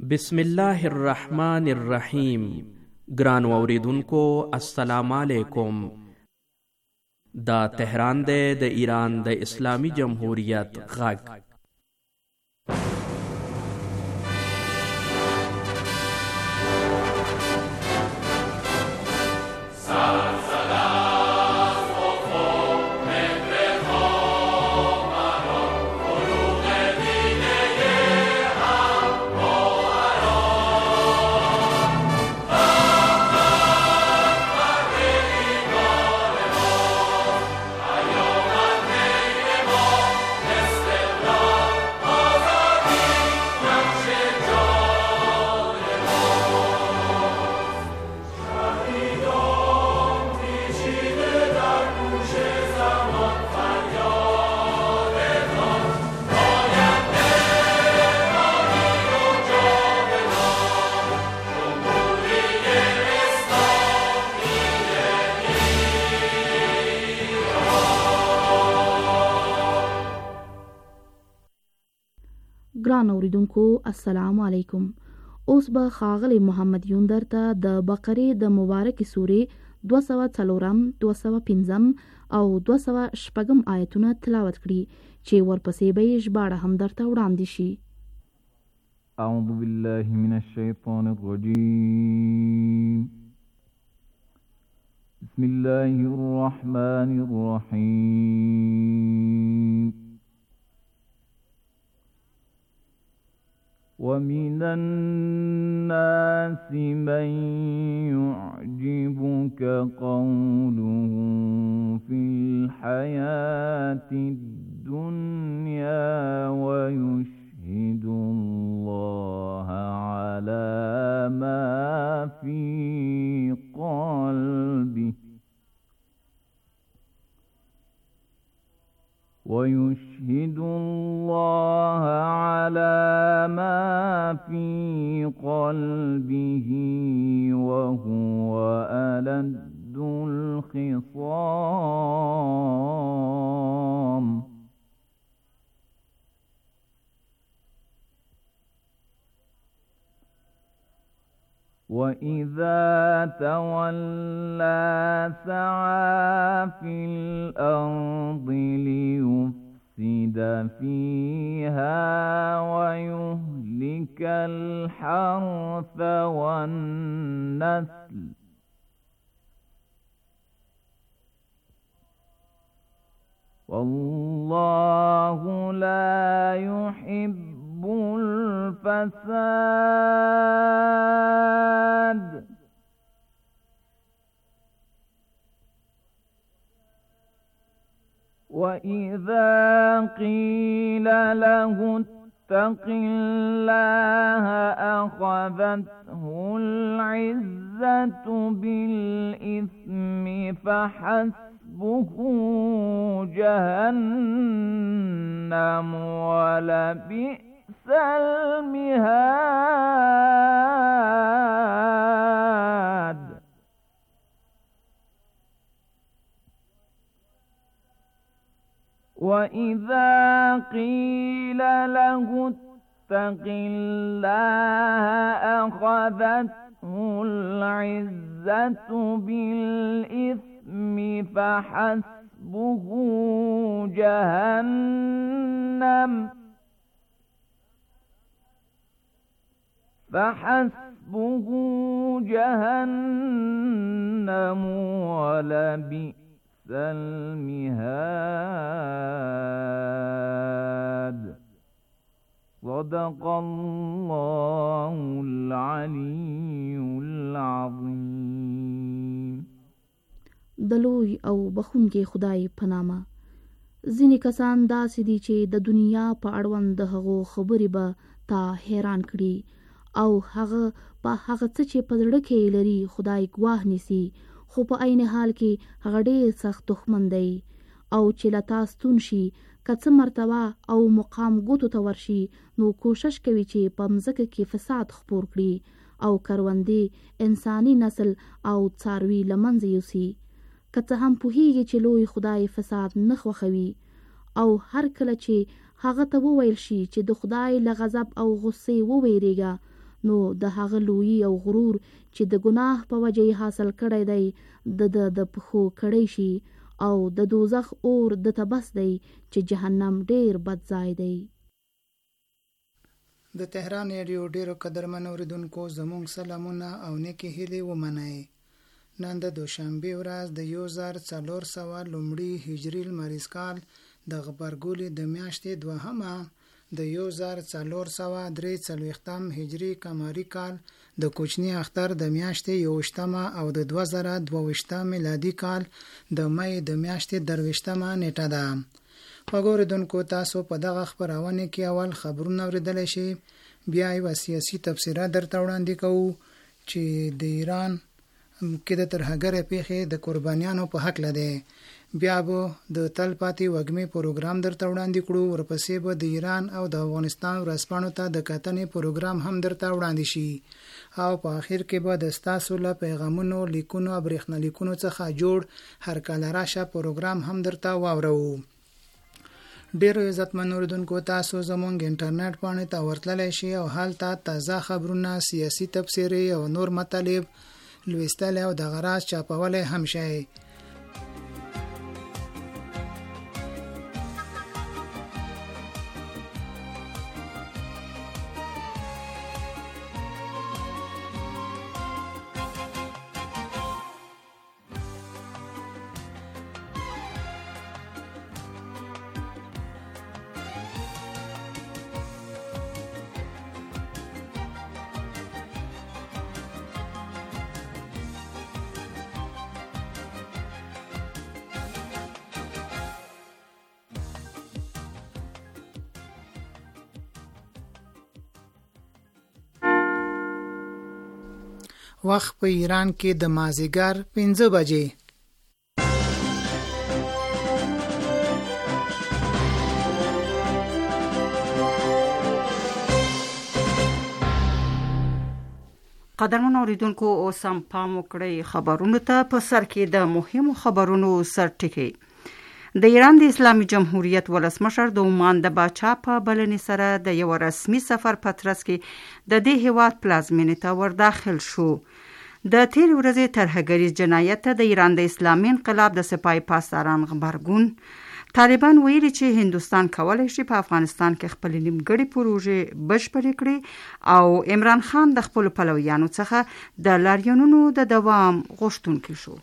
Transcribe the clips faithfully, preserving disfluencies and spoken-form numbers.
بسم الله الرحمن الرحیم. ګران اوریدونکو السلام علیکم. دا تهران دی د ایران د اسلامی جمهوریت غږ. ګران اوریدونکو السلام علیکم. اوس به ښاغلی محمد یوندر ته د بقرې د مبارکې سورې دوه سوه څلورم، دوه سوه پنځم او دوه سوه شپږم آیتونه تلاوت کړي چې ورپسې به یې ژباړه هم درته وړاندې شي. اعوذ بالله من الشیطان الرجیم. بسم الله الرحمن الرحیم. ومن الناس من يعجبك قوله في الحياة الدنيا ويشهد الله على ما في قلبه ويشهد الله على ما في قلبه وهو ألد الخصام. وإذا تولى سعى في الأرض ليفسد فيها ويهلك الحرث والنسل. والله لا يحب الفساد. وإذا قيل له اتق الله أخذته العزة بالإثم فحسبه جهنم ولبئس المهاد. وإذا قيل له اتق الله أخذته العزة بالإثم فحسبه جهنم فحسبه جهنم ولبئس المهاد. صدق الله العلي العظيم. د لوی او بخونکي خدای په نامه. ځینې کسان داسې دي چې د دنیا په اړوند د هغو خبرې به تا حیران کړي او هغه په هغه څه چې په زړه کې لري خدای ګواه نیسي، خو په عین حال کې هغه ډېر سخت دښمن دی او چې له تا ستون شي که څه مرتبه او مقام ګوتو ته ورشي نو کوشش کوي چې په مځکه کې فساد خپور کړي او کروندې انساني نسل او څاروي له منځه یوسي. که څه هم پوهیږي چې لوی خدای فساد نه خوښوي او هر کله چې هغه ته وویل شي چې د خدای له غضب او غصې وویریږه نو د هغه لویي او غرور چې د ګناه په وجه یې حاصل کړی دی د د د پښو کړی شي او د دوزخ اور د تبس دی چې جهنم ډیر بد ځای دی. د تهران ریډیو ډیرو قدرمن اوریدونکو زموږ سلامونه او نیکې هیلې ومنئ. نن د دوشنبې ورځ د یو زر څلور سوه لومړي هجري لمریز کال د غبرګولي د میاشتې دوهمه د یو زر څلور سوه درې څلوېښتم هجري قمري کال د کوچني اختر د میاشتې یوویشتمه او د دوه زره دوه ویشتم میلادي کال د مۍ د میاشتې درویشتمه نیټه ده. خوږو اوریدونکو تاسو په دغه خپرونه کې اول خبرونه اوریدلی شئ، بیا یوه سیاسي تبصره درته وړاندې کوو چې د ایران کې د ترهګرۍ پیښې د قربانیانو په هکله دی، بیا به د تل پاتې وږمې پروګرام درته وړاندې کړو، ورپسې به د ایران او د افغانستان ورځپاڼو ته د کتنې پروګرام هم درته وړاندې شي، او په آخر کې به د ستاسو له پیغامونو، لیکونو او برېښنالیکونو څخه جوړ هر کله راشه پروګرام هم درته واورو. ډیرو عزتمن اوریدونکو تاسو زموږ انټرنیټ پاڼې ته ورتللی شئ او هلته تازه خبرونه، سیاسي تبصرې او نور مطالب لوستلی او دغه راز چاپولی هم شئ. وخت په ایران کې د مازدیګر پنځه بجې. قدرمن اوریدونکو اوس هم پام وکړئ خبرونو ته. په سر کې د مهمو خبرونو سرټکی. د ایران د اسلامي جمهوریت ولسمشر د عمان د باچا په بلنې سره د یو رسمي سفر په ترڅ کې د دې هیواد پلازمینې ته ورداخل شو. د تیر ورځې ترهګریز جنایت ته د ایران د اسلامي انقلاب د سپاه پاسداران غبرګون. طالبان ویلي چې هندوستان کولی شي په افغانستان کې خپل نیمګړې پروژې بشپړې کړي او عمران خان د خپل پلویانو څخه د لاریونونو د دوام غوښتونکی شو.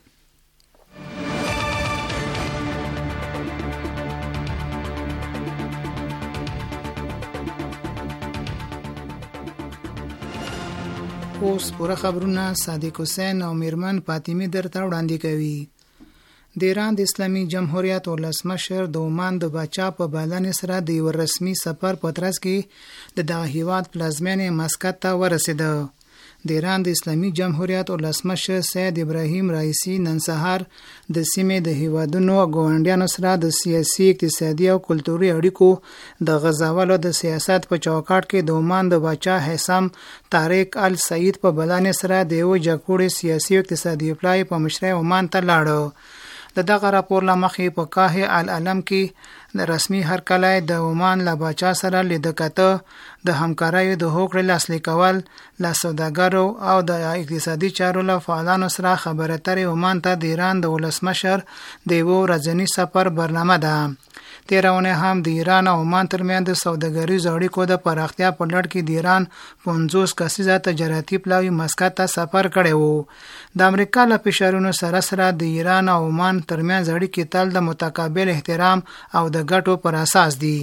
اوس پوره خبرونه صادق حسین او میرمن فاطمه درته وړاندې کوي. د ایران د اسلامي جمهوریت ولسمشر د عمان د باچا په بلنې سره د یو رسمي سفر په ترڅ کې د دغه هیواد پلازمینې مسقط ته ورسېده. د ایران د اسلامي جمهوریت ولسمشر سید ابراهیم رئیسی نن سهار د سیمې د هیوادونو ګاونډیانو سره د سیاسي، اقتصادي او کلتوري اړیکو د غځولو د سیاست په چوکاټ کې د عمان د باچا حسام طارق ال سعید په بلنې سره د یو جګپوړي سیاسي او اقتصادي پلای په مشرۍ عمان ته لاړ. د دغه راپور لمخې په کاه العلم کې د رسمي هرکلی د عمان له باچا سره لیده کاته د همکاریو د هوکړې لاسلیک کول له سوداګرو او د اقتصادي چارو له فعالانو سره خبرې اترې عمان ته د ایران د ولسمشر د یوه ورځني سفر برنامه ده. تېره اونۍ هم د ایران او عمان ترمنځ د سوداګریزو اړیکو د پراختیا په لړ کې د ایران پنځوس کسیزه تجارتي پلاوي مسقط ته سفر کړی و. د امریکا له فشارونو سره سره د ایران او عمان ترمنځ اړیکې تل د متقابل احترام او د ګټو پر اساس دي.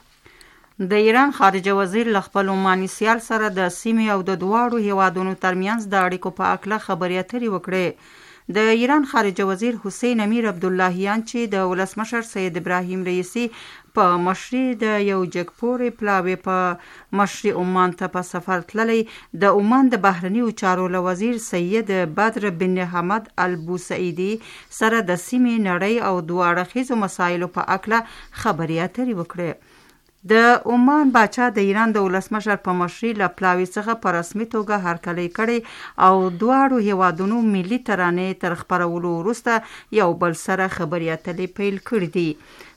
د ایران خارجه وزیر له خپل عماني سیال سره د سیمې او د دواړو هیوادونو ترمنځ د اړیکو په اړه خبرې اترې وکړې. د ایران خارجه وزیر حسین امیر عبداللهیان چې د ولسمشر سید ابراهیم رئیسی په مشري د یو جګپورې پلاوي په مشري عمان ته په سفر تللی، د عمان د بهرنیو چارو له وزیر سید بدر بن حمد البوسعیدي سره د سیمې، نړۍ او دوه اړخیزو مسایلو په اړه خبرې اترې وکړې. د عمان باچا د ایران د ولسمشر په مشري له پلاوي څخه په رسمي توګه هرکلی کړی او دواړو هیوادونو ملي ترانې تر خپرولو وروسته یو بل سره خبرې اترې پیل کړې دي.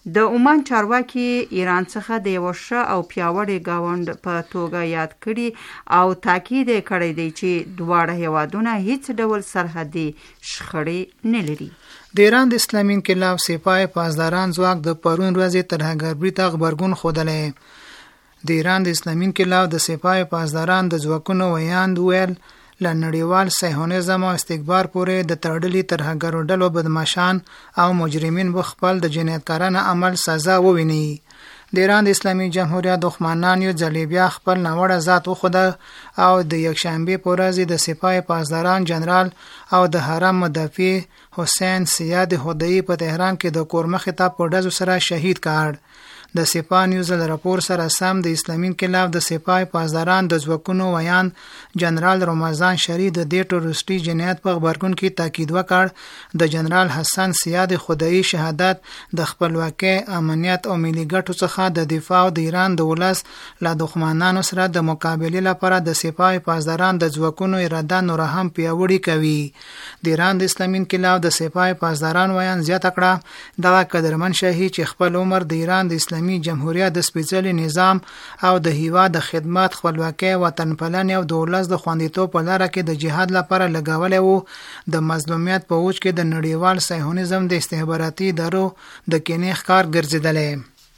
د عمان چارواکي ایران څخه د یو ښه او پیاوړي گاوند په توګه یاد کړي او تاکید کړی دی چې دواړه هیوادونه هیڅ ډول سرحدي شخړې نه لري. د ایران د اسلامي انقلاب سپاه پاسداران ځواک د پرون ورځې ترهګربري ته غبرګون ښودلی. د ایران د اسلامي انقلاب د سپاه پاسداران د ځواکونو ویاند ویل له نړیوال صهیونیزم او استکبار پورې د تړلي ترهګرو ډلو بدمعشان او مجرمین به خپل د جنایتکارانه عمل سزا وویني. د ایران د اسلامي جمهوریت دښمنان یو ځل بیا خپل ناوړه ذات وښوده او د یکشنبې په ورځ د سپاه پاسداران جنرال او د حرم مدافع حسین سیاد خدایی په تهران کې د کور مخې ته په ډزو سره شهید کړ. د سپاه نیوز له راپور سره سم د اسلامي انقلاب د سپاه پاسداران د ځواکونو ویان جنرال رمضان شری د دې ټروریستي جنایت په خبرګون کې تاکید وکړ. د جنرال حسن سیاد خدایی شهادت د خپلواکۍ، امنیت او ملي ګټو څخه د دفاع او د ایران د ولس له دښمنانو سره د مقابلې لپاره د سپاه پاسداران د ځواکونو اراده نور هم پیاوړې کوي. د ایران د اسلامي انقلاب د سپاه پاسداران ویان زیاته کړه دغه قدرمن شهید چې خپل عمر د ایران د اسلامي جمهوریت د سپېڅلي نظام او د هیواد د خدمت، خپلواکۍ، وطن پالنې او د ولس د خوندیتوب په لاره کې د جهاد لپاره لګولی وو. د مظلومیت په اوج کې د نړیوال صهیونیزم د استخباراتي ادارو د کینې ښکار ګرځېدلی.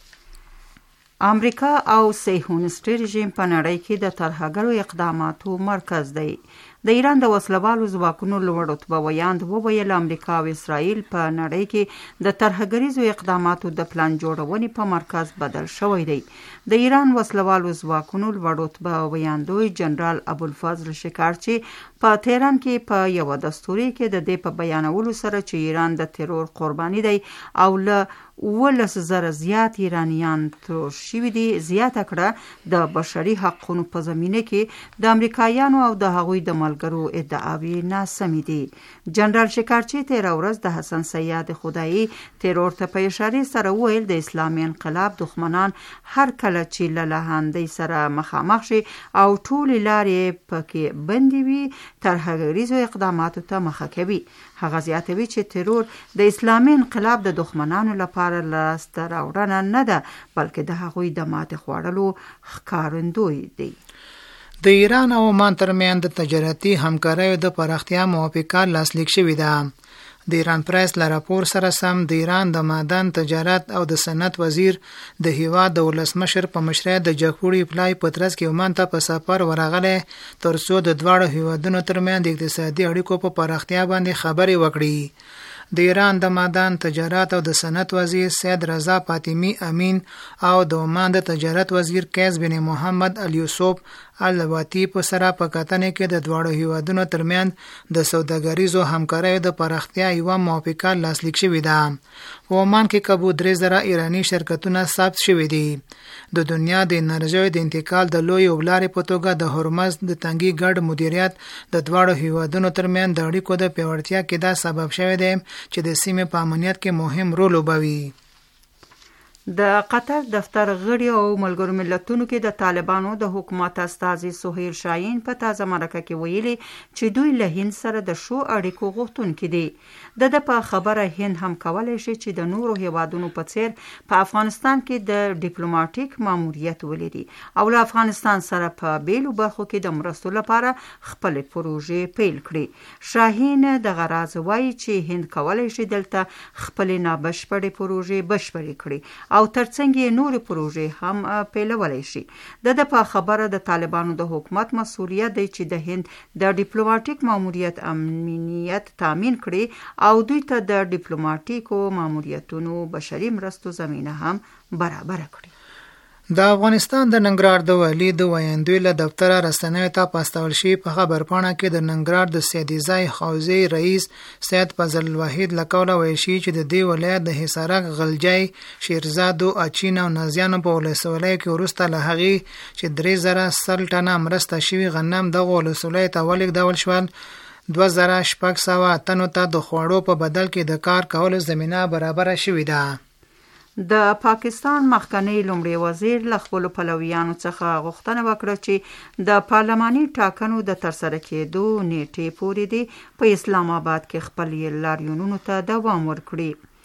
امریکا او صهیونیستي رژیم په نړۍ کې د ترهګرو اقداماتو مرکز دی. د ایران د وسلوالو ځواکونو لوړ رتبه ویاند وویل امریکا او اسرائیل په نړۍ کې د ترهګریزو اقداماتو د پلان جوړونې په مرکز بدل شوی دی. د ایران وسلوالو ځواکونو لوړ رتبه ویاندوی جنرال ابوالفضل شکارچی په تهران کې په یو دستوري کې د دې په بیانولو سره چې ایران د ترور قرباني دی او له ولس زره زیات ایرانیان ترور شوي دي زیاته کړه د بشري حقوقو په زمینه کې د امریکایانو او د هغوی د ملګرو ادعاوې ناسمې دي. جنرال شکارچی تیره ورځ د حسن سیاد خدایی ترور ته په اشارې سره وویل د اسلامي انقلاب دښمنان هر کله چې له لهاندۍ سره مخامخ شي او ټولې لارې پکې بندې وي ترهګریزو اقداماتو ته مخه کوي. هغه زیاتوي چې ترور د اسلامي انقلاب د دښمنانو لپاره لاسته راوړنه نه ده بلکې د هغوی د ماتې خوړلو ښکارندوی دی. د ایران او عمان ترمنځ د تجارتي همکاریو د پراختیا موافقه لاسلیک شوې ده. د ایران پریس له راپور سره سم د ایران د معدن، تجارت او د صنعت وزیر د هیواد د ولسمشر په مشرۍ د جګپوړي پلای په ترڅ کې عمان ته په سفر ورغلی ترڅو د دواړو هیوادونو ترمنځ د اقتصادي اړیکو په پراختیا باندې خبرې وکړي. د ایران د معدن، تجارت او د صنعت وزیر سید رضا فاطمی امین او د عمان د تجارت وزیر قیس بن محمد الیوسف الواتی په سره په کتنې کې د دواړو هیوادونو ترمنځ د سوداګریزو همکاریو د پراختیا یوه موافقه لاسلیک شوې ده. په عمان کې کابو درې زره ایرانی شرکتونه ثبت شوي دي. د دنیا د انرژۍ د انتقال د لوی لارې په توګه د هرمز د تنګي ګډ مدیریت د دواړو هیوادونو ترمنځ د اړیکو د پیاوړتیا کې دا سبب شوی دی چې د سیمې په امنیت کې مهم رول لوبوي. د قطر دفتر غړي او ملګرو ملتونو کې د طالبانو د حکومت استازي سهیل شاهین په تازه مرکه کې ویلي چې دوی له هند سره د ښو اړیکو غوښتونکي دي. د ده په خبره هند هم کولی شي چې د نورو هیوادونو په څیر په افغانستان کې د ډیپلوماټیک ماموریت ولري او له افغانستان سره په بیلو برخو کې د مرستو لپاره خپل پروژې پیل کړي. شاهین دغه راز وایي چې هند کولی شي دلته خپل نابشپړې پروژې بشپړې کړي او ترڅنګ یې نورې پروژې هم پیلولی شي. د ده په خبره د طالبانو د حکومت مسؤلیت دی چې د هند د ډیپلوماټیک ماموریت امنیت تامین کړي او دوی ته د ډیپلوماټیکو ماموریتونو بشري مرستو زمینه هم برابر کړي. د افغانستان د ننګرهار د والي د ویاندوی له دفتره رسنیو ته پاستول شي په خبرپاڼه کې د ننګرهار د سیدیزای حوزې رئیس سید فضل الواحد له قوله ویل شي چې د دې ولایت د حصارک، غلجی، شیرزاد او اچین او نازیانو په ولسوالیو کې وروسته له هغې چې درې زره سل ټنه مرسته شوي غنم دغو ولسوالیو ته ولېږدول شول دوه زره شپږ سوه تنو ته د خوړو په بدل کې د کار کولو زمینه برابره شوې ده. د پاکستان مخکنی لومړي وزیر له خپلو پلویانو څخه غوښتنه وکړه چې د پارلماني ټاکنو د ترسره کېدو نیټې پورې دې په اسلام آباد کې خپل لاریونونو ته دوام ورکړي.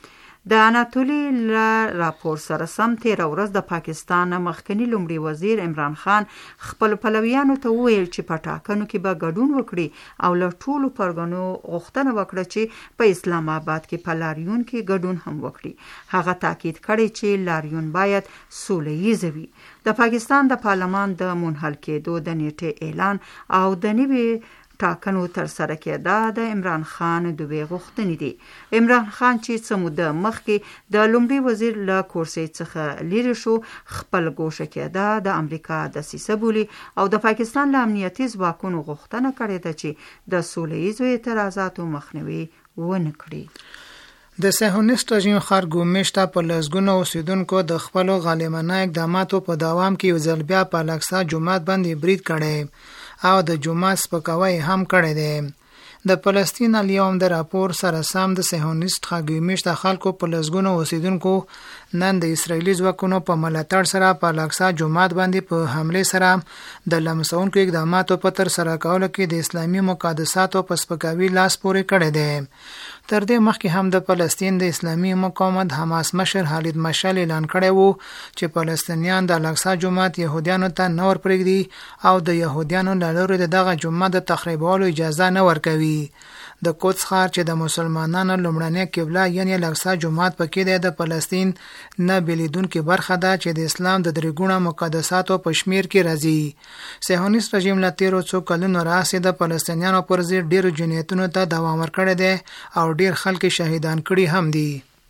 د اناتولي له راپور سره سم تېره ورځ د پاکستان مخکنی لومړي وزیر عمران خان خپل پلویانو ته وویل چې په ټاکنو کې به ګډون وکړي او له ټولو پرګنو غوښتنه وکړه چې په اسلام آباد کې په لاریون کې ګډون هم وکړي. هغه تاکید کړی چې لاریون باید سوله ییز وي. د پاکستان د پارلمان د منحل کېدو د نیټې اعلان او د نوي ټاکنو تر سره کېدا د عمران خان دوی غوښتنې دي. عمران خان چې څه موده مخکې د لومړي وزیر له کرسۍ څخه لیرې شو خپل ګوښه کېدا د امریکا دسیسه بولي او د پاکستان له امنیتي ځواکونو غوښتنه کړې ده چې د سوله ییزو اعتراضاتو مخنیوي ونه کړي. د صهیونیست رژیم خارګو میشته په لسګونو اوسیدونکو د خپلو غالمانه اقداماتو په دوام کې یو ځل بیا په الاقصی جومات باندې برید کړی او د جومات سپکاوی هم کړی دی. د فلسطین الیوم د راپور سره سم د صهیونیست خارګو میشته خلکو په لسګونو اوسیدونکو نن د اسرایلی ځواکونو په ملاتړ سره په الاقصی جومات باندې په حمله سره د لمسونکو اقداماتو په تر سره کولو کې د اسلامي مقدساتو په سپکاوي لاس پورې کړی دی. تر دې مخکې هم د فلسطین د اسلامي مقاومت حماس مشر خالد مشعل اعلان کړی وو چې فلسطینیان د الاقصی جومات يهودانو ته نه ورپرېږدي او د يهودانو له لوري دغه جومات د تخریبولو اجازه نه ورکوي. د قدس ښار چې د مسلمانانو لومړنۍ قبله یعنی الاقصی جومات پکې دی د فلسطین نه بلیدونکې برخه ده چې د اسلام د درې ګونه مقدساتو په شمیر کې راځي. صهیونیست رژیم له تیرو څو کلونو راهیسې د فلسطینیانو پر ضد ډیرو جنایتونو ته دوام ورکړی دی او ډیر خلک شهیدان کړي هم دي.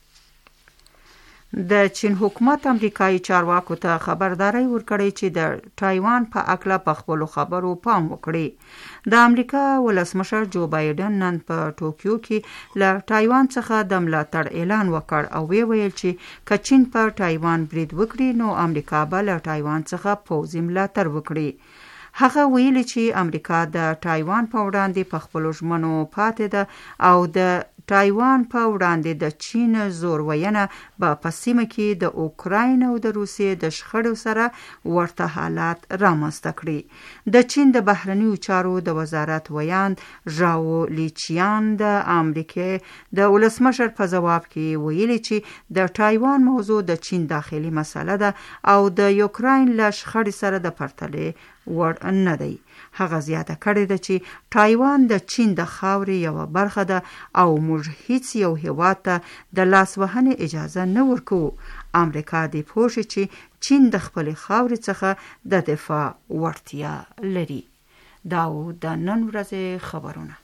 د چین حکومت امریکایي چارواکو ته خبرداري ورکړې چې د تایوان په اړه په خپلو خبرو پام وکړي. د امریکا ولسمشر جو بایدن نن په ټوکیو کې له تایوان څخه د ملاتړ اعلان وکړ او وی ویل چې که چین په تایوان برید وکړي نو امریکا به له تایوان څخه پوځي ملاتړ وکړي. هغه ویلي چې امریکا د تایوان په وړاندې په خپلو ژمنو پاتې ده او د تایوان په وړاندې د چین زور وینه به په سیمه کې د اوکراین او د روسیې د شخړو سره ورته حالات رامنځته کړي. د چین د بهرنیو چارو د وزارت ویاند ژاو لیچیان د امریکا د ولسمشر په جواب کې ویلي چې د تایوان موضوع د چین داخلي مسله ده او د اوکراین له شخړې سره د پرتلې وړ نه دی. هغه زیاته کړې ده چې تایوان د چین د خاورې یوه برخه ده او موږ هیڅ یو هیواد ته د لاس وهنې اجازه نه ورکوو. امریکا دې پوه شي چې چین د خپلې خاورې څخه د دفاع وړتیا لري. دا و د نن ورځې خبرونه.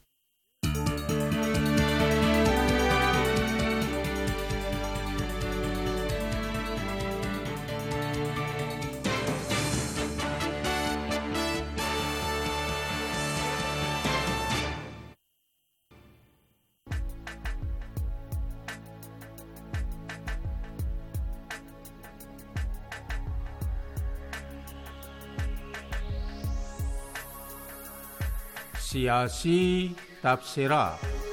سیاسی تبصره.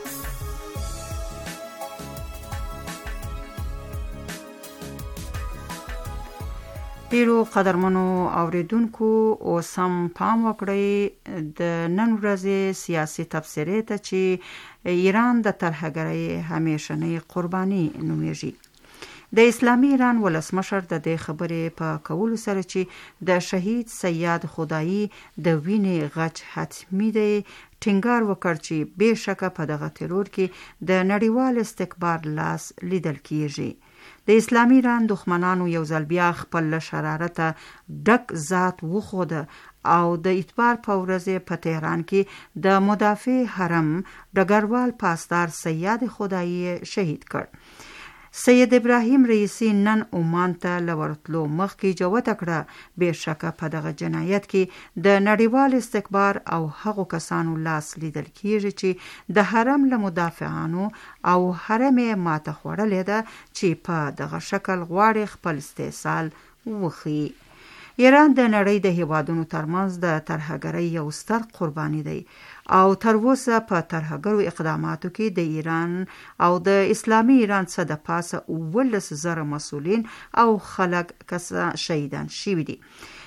ډیرو قدرمنو اوریدونکو اوس هم پام وکړئ د نن ورځې سیاسي تبصرې ته چې ایران د ترهګرۍ همیشنۍ قرباني نومیږي. د اسلامي ایران ولسمشر د دې خبرې په کولو سره چې د شهید سید خدایی د وینې غچ حتمی دی ټینګار وکړ چې بېشکه په دغه ترور کې د نړیوال استکبار لاس لیدل کیږي. د اسلامي ایران دښمنانو یو ځل بیا خپل له شرارته ډک ذات وښوده او د اتبار په ورځ په تهران کې د مدافع حرم ډګروال پاسدار سید خدایی شهید کړ. سید ابراهیم رئیسی نن عمان ته لورتلو مخکې جوته کړه بېشکه په دغه جنایت کې د نړیوال استکبار او هغو کسانو لاس لیدل کیږي چې د حرم له مدافعانو او حرم ماته خوړلې ده چې په دغه شکل غواړي خپل استحصال وخی. ایران د نړۍ د هیوادونو ترمنځ د ترهګرۍ یو ستر قرباني دی او تر اوسه په ترهګرو اقداماتو کې د ایران او د اسلامي ایران څخه د پاسه اوولس زره مسؤلین او خلک کسان شهیدان شوي دي.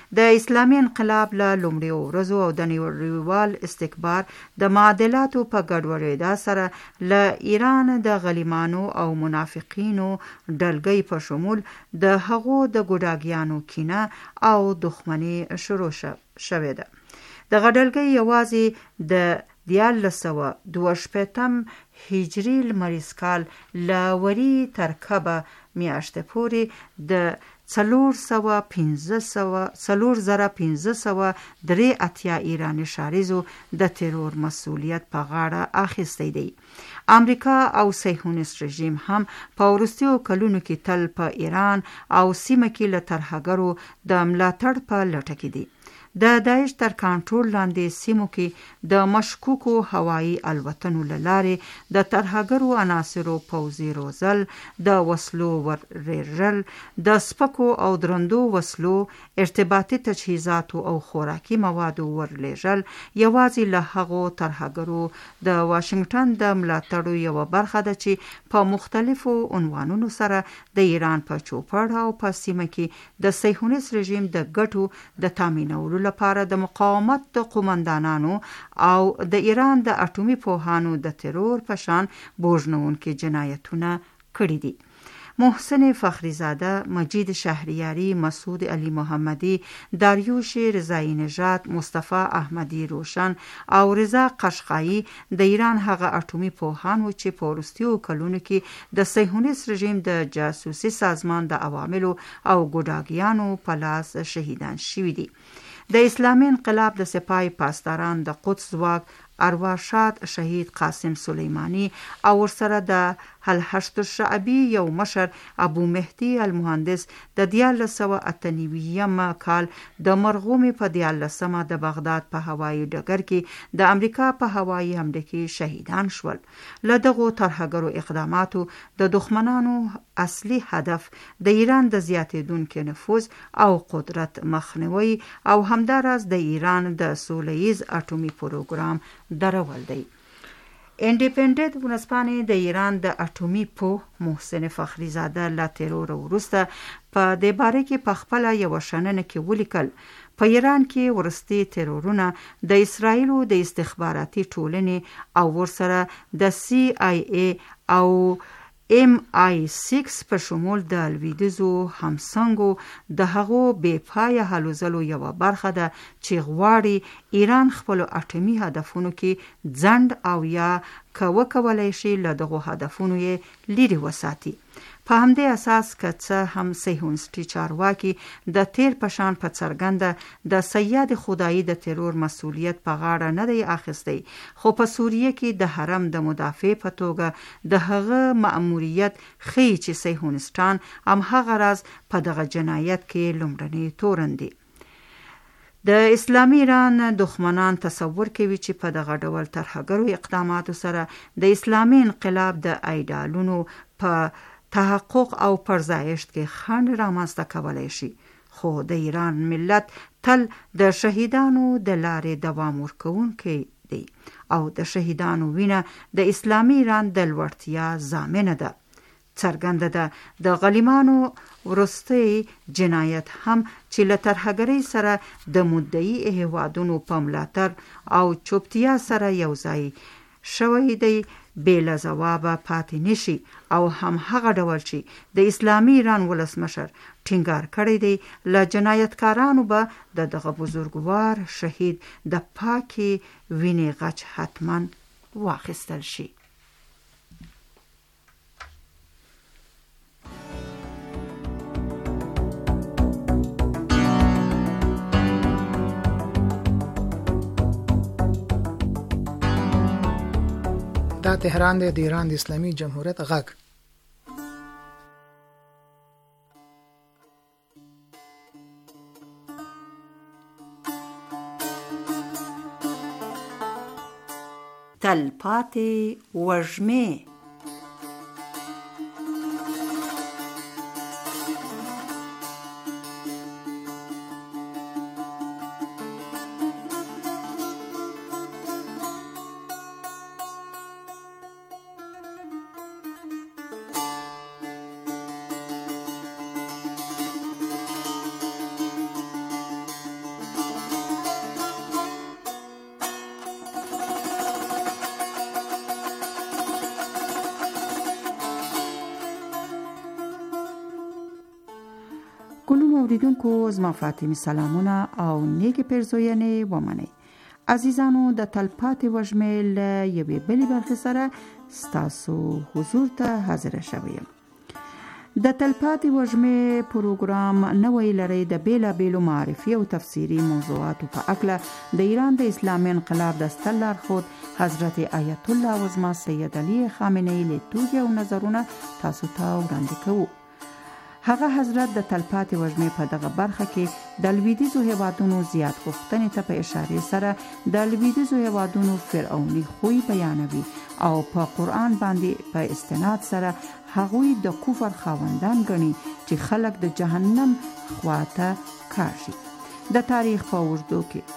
د اسلامي انقلاب له لومړیو ورځو او د نړیوال استکبار د معادلاتو په ګډوډېدا سره له ایران د غلیمانو او منافقینو ډلګۍ په شمول د هغو د ګوډاګیانو کینه او دښمني شروع شوې ده. دغه ډلګۍ یوازې د دیارلس سوه دوه شپېتم هجري لمریز کال له وري ترکبه میاشتې پورې د څلور سوه پنځه سوه څلور زره پنځه سوه درې اتیا ایراني شاریزو د ترور مسؤلیت په غاړه اخیستی دی. امریکا او صهیونیست رژیم هم په وروستیو کلونو کې تل په ایران او سیمه کې له ترهګرو د ملاتړ په لټه کې دي. د داعش تر کنټرول لاندې سیمو کې د مشکوکو هوایي الوتنو له لارې د ترهګرو عناصرو پوځي روزل، د وسلو ورېرل، د سپکو او درندو وسلو، ارتباطي تجهیزاتو او خوراکي موادو ورلېږل یوازې له هغو ترهګرو د واشنګټن د ملاتړو یوه برخه ده چې په مختلفو عنوانونو سره د ایران په چوپړ او په سیمه کې د صهیونیست رژیم د ګټو د تامینولو لپاره د مقاومت د قومندانانو او د ایران د اټومي پوهانو د ترور په شان بوژنونکي جنایتونه کړي دي. محسن فخریزاده، مجید شهریاری، مسعود علی محمدی، داریوش رضایی نژاد، مصطفی احمدی روشن او رضا قشقایی د ایران هغه اټومي پوهان و چې په وروستیو کلونو کې د صهیونیست رژیم د جاسوسي سازمان د عواملو او ګوډاګیانو په لاس شهیدان شوي دي. د اسلامي انقلاب د سپاه پاسداران د قدس ځواک ارواښاد شهید قاسم سلیمانی او ورسره د الحشد الشعبي یو مشر ابو مهدي المهندس د دیارلس سوه اته نوي کال د مرغومي په دیارلسمه د بغداد په هوایي ډګر کې د امریکا په هوایي حمله کې شهیدان شول. له دغو ترهګرو اقداماتو د دښمنانو اصلي هدف د ایران د زیاتېدونکي نفوذ او قدرت مخنیوي او همداراز د ایران د سولیز اټومي پروګرام درول دی. انډیپندنت ورځپاڼې د ایران د اټومي پوه محسن فخریزاده له ترور وروسته په دې باره کې په خپله یوه شننه کې ولیکل: په ایران کې وروستي ترورونه د اسرائیلو د استخباراتي ټولنې او ورسره د سی آی ای او ام آی سیکس په شمول د لویدیځو همسنګو د هغو بې پایه هلو ځلو یوه برخه ده چې غواړي ایران خپلو اټومي هدفونو کې ځنډ او یا که وکولی شي له دغو هدفونو یې لیرې وساتي. په همدې اساس که څه هم صهیونیستي چارواکي د تیر په شان په څرګنده د سید خدایي د ترور مسؤلیت په غاړه نه دی اخیستی، خو په سوریه کې د حرم د مدافع په توګه د هغه مأموریت ښیي چې صهیونیستان همهغه راز په دغه جنایت کې لومړني تورن دي. د اسلامي ایران دښمنان تصور کوي چې په دغه ډول ترهګرو اقداماتو سره د اسلامي انقلاب د ایډالونو په تحقق او پرځایشت کې خنډ رامنځته کولی شي، خو د ایران ملت تل د شهیدانو د لارې دوام ورکوونکی دی او د شهیدانو وینه د اسلامي ایران د لوړتیا ضامنه ده. څرګنده ده د غلیمانو وروستی جنایت هم چې له ترهګرۍ سره د مدعي هیوادونو په ملاتړ او چوپتیا سره یوځای شوی دی بې له ځوابه پاتې نشي، او هم هغه ډول چې د اسلامي ایران ولسمشر ټینګار کړی دی له جنایتکارانو به د دغه بزرګوار شهید د پاکي وینې غچ حتما واخیستل شي. دا تهران دی، د ایران د اسلامي جمهوریت غږ. تلپاتې وږمې ښکلونو اوریدونکو زما فاطمي سلامونه او نیکې پیرزوینې ومنئ. عزیزانو د تلپاتې وږمې له یوې بلې برخې سره ستاسو حضور ته حاضره شوی یم. د تلپاتې وږمې پروګرام نوی لړۍ د بیلابیلو معرفي او تفسیري موضوعاتو په اړه د ایران د اسلامي انقلاب د ستر لارښود حضرت آیت الله عظما سید علی خامنه‌ای لیدلوري او نظرونه تاسو ته وړاندې کوو. هغه حضرت د تلپاتې وږمې په دغه برخه کې د لویدیځو هیوادونو زیات غوښتنې ته په اشارې سره د لویدیځو هیوادونو فرعوني خوی بیانوي او په قرآن باندې په استناد سره هغوی د کفر خاوندان ګڼي چې خلک د جهنم خواته کاږي. د تاریخ په اوږدو کې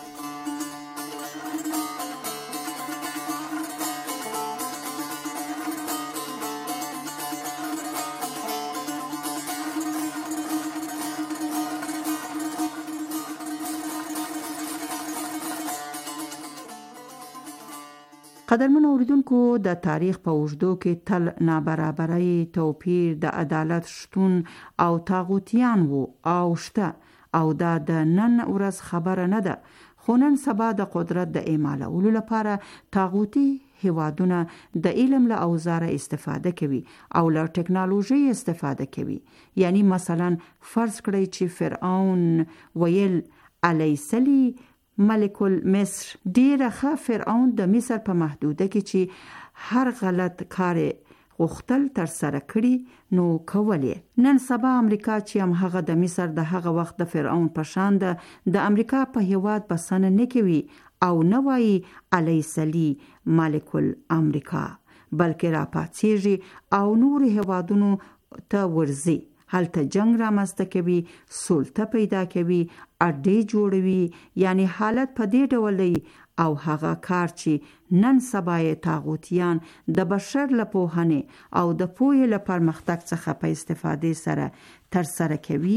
قدرمن اوریدونکو د تاریخ په اوږدو کې تل نابرابرۍ، توپیر، د عدالت شتون او طاغوتیان وو او شته او دا د نن ورځ خبره نه ده. خو نن سبا د قدرت د اعمالولو لپاره طاغوتي هیوادونه د علم له اوزاره استفاده کوي او له ټکنالوژي استفاده کوي. یعنی مثلا فرض کړئ چې فرعون ویل علیسلی ملک المصر، ډیره ښه فرعون د مصر په محدوده کې چې هر غلط کار غوښتل تر سره کړي نو کولی. نن سبا امریکا چې هم هغه د مصر د هغه وخت د فرعون په شان ده، د امریکا په هیواد بسنه نه کوي او نه وایي علیسلی ملک الامریکا، بلکې را پاڅیږي او نور هیوادونو ته ورځي، هلته جنگ رامنځته کوي، سلطه پیدا کوي، اډې جوړوي. یعنی حالت په دې ډول دی او هغه کار چې نن سبا یې طاغوتیان د بشر له پوهنې او د پوهې له پرمختګ څخه په استفادې سره تر سره کوي.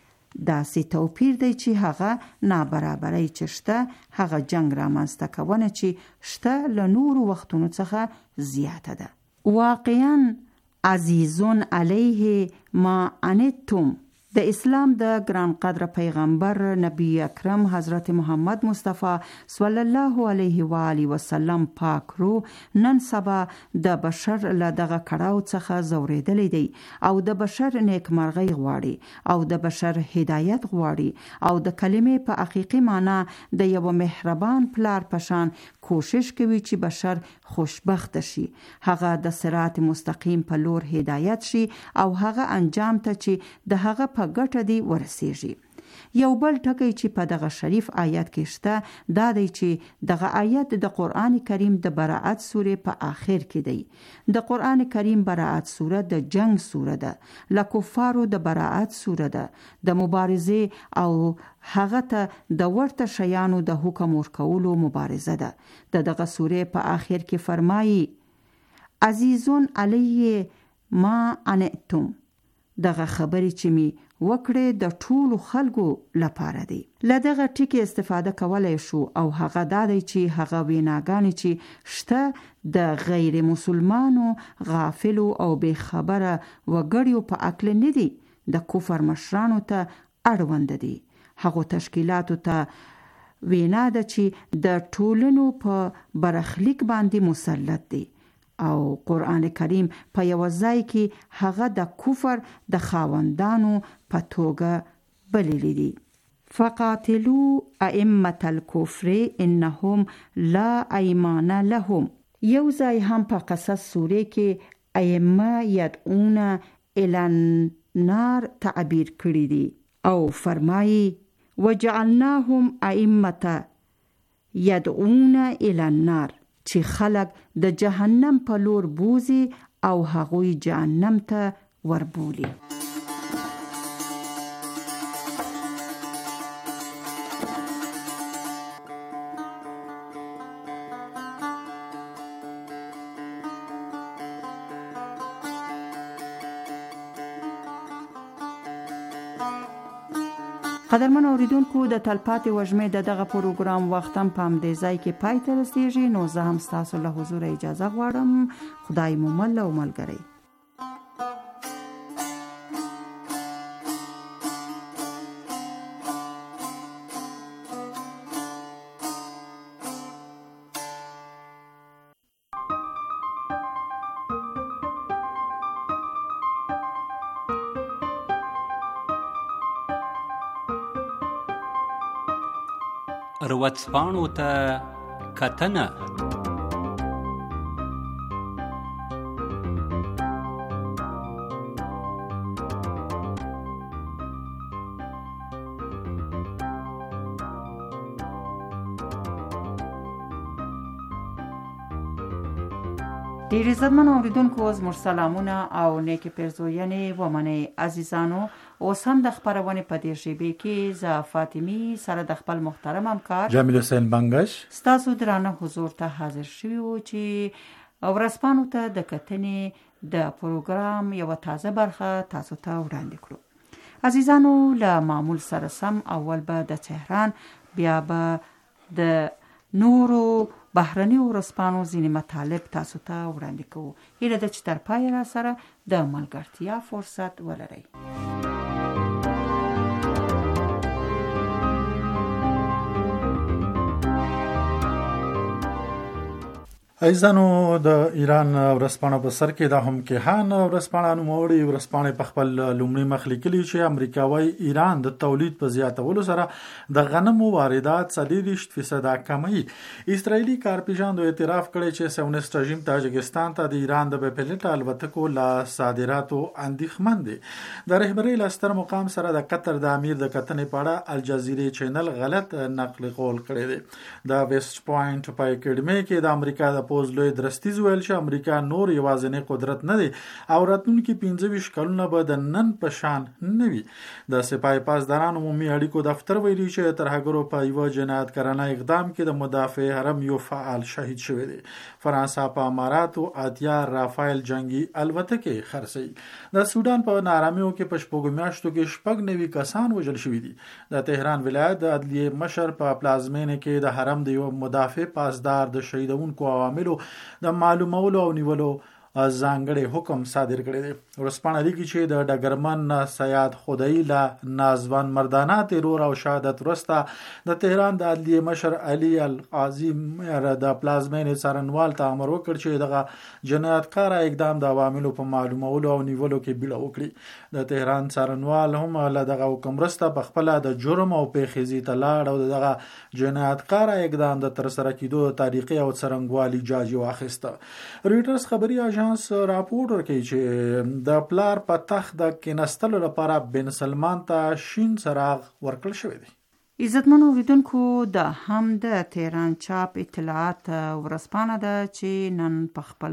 داسې توپیر دی چې هغه نابرابرۍ چې شته، هغه جنگ رامنځته کونه چې شته له نورو وختونو څخه زیاته ده. واقعاً عزیزون علیه ما عنتم د اسلام د ګران قدر پیغمبر نبی اکرم حضرت محمد مصطفی صلی الله علیه و آله وسلم پاک رو نن سبا د بشر له دغه کړهو څخه زوریدلی دی او د بشر نیکمرغي غواړي او د بشر هدایت غواړي او د کلمې په حقیقي معنی د یو مهربان پلار پشان کوشش کوي چې بشر خوشبخت شي، هغه د صراط مستقیم په لور هدایت شي او هغه انجام ته چې د هغه په ګټه دی ورسیږي. یو بل ټکی چې په دغه شریف آیات کې شته دا دی چې دغه آیات د قرآن کریم د براءت سورې په آخر کې دی. د قرآن کریم براءت سوره د جنگ سوره ده، له کفارو د براءت سوره ده، د مبارزه او هغه ته د ورته شیانو د حکم ورکولو مبارزه ده. د دغه سورې په آخر کې فرمایي عزیزون علیه ما عنتم، دغه خبرې چې می وکړې د ټولو خلکو لپاره دی. له دغه ټکي استفاده کولای شو او هغه دا دی چې هغه ویناګانې چې شته د غیر مسلمانو غافلو او بے خبره وګړیو په عقل نه دي، د کفر مشرانو ته اړوند دي. هغه تشکیلاتو ته وینا ده چې د ټولنو په برخلیک باندې مسلط دي او قرآن کریم په یو ځای کې هغه د کفر د خاوندانو په توګه بللی دي. فقاتلوا ائمة الكفر انهم لا ایمان لهم. یو ځای هم په قصص سوره کې ائمه یدعون الی النار تعبیر کړی دي او فرمایي وجعلناهم ائمة یدعون الی النار، چې خلق د جهنم په لور بوزي او هغوی جهنم ته وربولي. قدرمن اوریدونکو د تلپاتې وږمې د دغه پروګرام وخت هم په همدې ځای کې پای ته رسیږي. نو زه هم ستاسو له حضور اجازه غواړم. خدای مو مل او ملګری. ورځپاڼو ته کتنه. ډیر عزتمن اوریدونکو، زموږ سلامونه او نیکې پیرزوینې ومنئ. عزیزانو، اوس هم د خپرونې په دې شیبې کې زه فاطمي سره د خپل محترم همکار جمیل حسین بنگش ستاسو درانه حضور ته حاضر شوي وو چې ورځپاڼو ته د کتنې د پروګرام یوه تازه برخه تاسو ته وړاندې کړو. عزیزانو، له معمول سره سم اول به د تهران، بیا به د نورو بهرني ورځپاڼو ځینې مطالب تاسو ته وړاندې کوو. هیله ده چې تر پایه را سره د ملګرتیا فرصت ولرئ. عزیزانو، د ایران ورځپاڼه په سر کې د هم کېهان ورځپاڼه نوموړې ورځپاڼې په خپل لومړي مخ لیکلي چې امریکا وايي ایران د تولید په زیاتولو سره د غنمو واردات څلوېښت فیصده کموي. اسرائیلي کارپیژاندو اعتراف کړی چې صهیونیست رژیم تاجکستان ته د ایران د بې پلټه الوتکو له صادراتو اندېښمن دی. د رهبرۍ له ستر مقام سره د قطر د امیر د کتنې په اړه الجزیرې چینل غلط نقل قول کړی دی. د ویسټ پوینټ په اکیډمي کې د امریکا د پوز لوی درستیز ویل چې امریکا نور یوازینی قدرت نه دی او راتلونکي پنځه ویشت کلونه به د نن په شان نه وي. د سپاه پاسداران عمومي اړیکو دفتر ویلي چې ترهګرو په یوه جنایتکارانه اقدام کې د مدافع حرم یو فعال شهید شوی دی. فرانسه په اماراتو اتیا رافایل جنگي الوتکې خرڅوي. د سودان په نارامیو کې په شپږو میاشتو کې شپږ نوي کسان وژل شوي دي. د تهران ولایت د عدلیې مشر په پلازمینه کې د حرم د یو مدافع پاسدار د شهیدونکو عواملو د معلومولو او نیولو ځانګړی حکم صادر کړی دی. ورځپاڼه لیکي چې د ډګرمن سیاد خدای له نازوان مردانه ترور او شهادت وروسته د تهران د عدلیې مشر علي القاضي د پلازمینې څارنوال ته امر وکړ چې دغه جنایتکار اقدام د عواملو په معلومولو او نیولو کې بیړه وکړي. د تهران څارنوال هم له دغه حکم وروسته په خپله د جرم او پیښیزي ته لاړ او دغه جنایتکار اقدام د ترسره کېدو تاریخي او څرنګوالي جاج واخیسته. رویټرز خبري اژانس راپور ورکوي چې د پلار په تخت د کېناستلو لپاره بن سلمان ته شین څراغ ورکړل شوی دی. عزتمنو اوریدونکو، د هم د تهران چاپ اطلاعات ورځپاڼه ده چې نن په خپل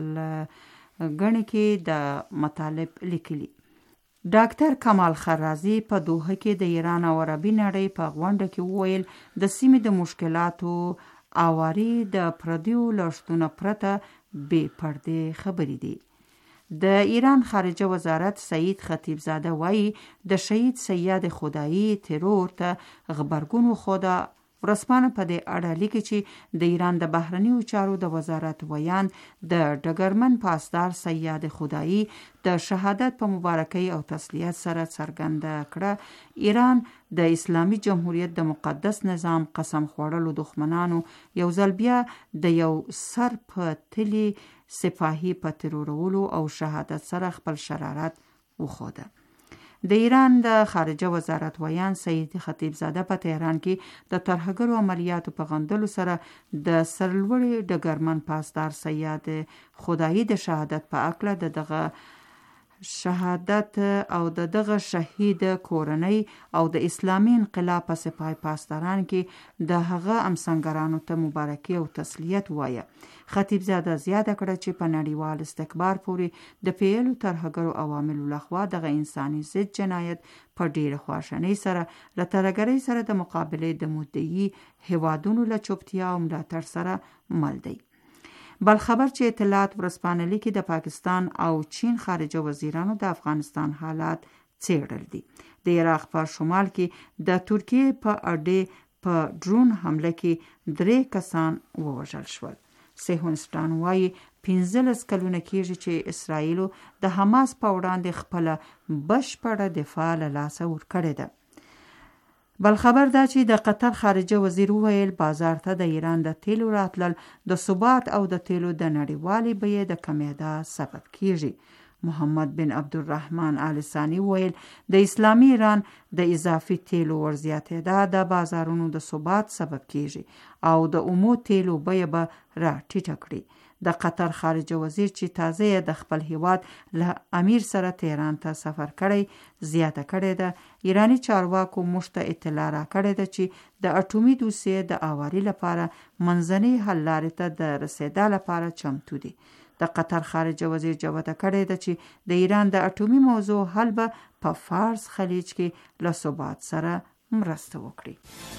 ګڼې کې د مطالب لیکلي. ډاکټر کمال خرازي په دوحه کې د ایران او عربي نړۍ په غونډه کې وویل د سیمې د مشکلاتو اواري د پردیو لښتونه پرته بې پردې خبرې دي. د ایران خارجه وزارت سعید خطیبزاده وایي د شهید سید خدایی ترور ته غبرګون وښوده. ورځپاڼه په دې اړه لیکي چې د ایران د بهرنیو چارو د وزارت ویان د ډګرمن پاسدار سید خدایی د شهادت په مبارکۍ او تسلیت سره څرګنده کړه ایران د اسلامي جمهوریت د مقدس نظام قسم خوړلو دښمنانو یو ځل بیا د یو سر په تلي سپاهي په ترورولو او شهادت سره خپل شرارت وښوده. د ایران د خارجه وزارت ویان سعید خطیبزاده په تهران کې د ترهګرو عملیاتو په غندلو سره د سرلوړي ډګرمن پاسدار سید خدایی د شهادت په اړه د دغه شهادت او د دغه شهید کورنۍ او د اسلامي انقلاب په سپاه پاسداران کې د هغه امسنګرانو ته مبارکي او تسلیت وایه. خطیبزاده زیاته کړه چې په نړیوال استکبار پورې د پیلو ترهګرو عواملو لخوا دغه انساني ضد جنایت په ډیره خواشنۍ سره له ترهګرۍ سره د مقابلې د مدعي هیوادونو له چوپتیا او ملاتړ سره مل دی. بل خبر چې اطلاعات ورځپاڼه لیکي د پاکستان او چین خارجه وزیرانو د افغانستان حالات څیړل دي. د عراق په شمال کې د ترکیې په اډې په ډرون حمله کې درې کسان ووژل شول. صهیونیستان وایي پنځلس کلونه کېږي چې اسرائیلو د حماس په وړاندې خپله بشپړه دفاع له لاسه ورکړې ده. بل خبر دا چې د قطر خارجه وزیر وویل بازار ته د ایران د تیلو راتلل د ثبات او د تیلو د نړیوالې بیې د کمیدا سبب کیږي. محمد بن عبدالرحمن آل ثانی ویل د اسلامي ایران د اضافي تیلو ورزیاتېدا د بازارونو د ثبات سبب کیږي او د اومو تیلو بیه به را ټیټه کړي. د قطر خارجه وزیر چې تازه د خپل هیواد له امیر سره تهران ته سفر کړی زیاته کړې ده. ایرانی چارواکو موږ ته اطلاع را کړې ده چې د اټومي دوسیې د اواري لپاره منځنۍ حل لارې ته د رسېدا لپاره چمتو دي. د قطر خارجه وزیر جوته کړې ده چې د ایران د اټومي موضوع حل به په فارس خلیج کې له ثبات سره مرسته وکړي.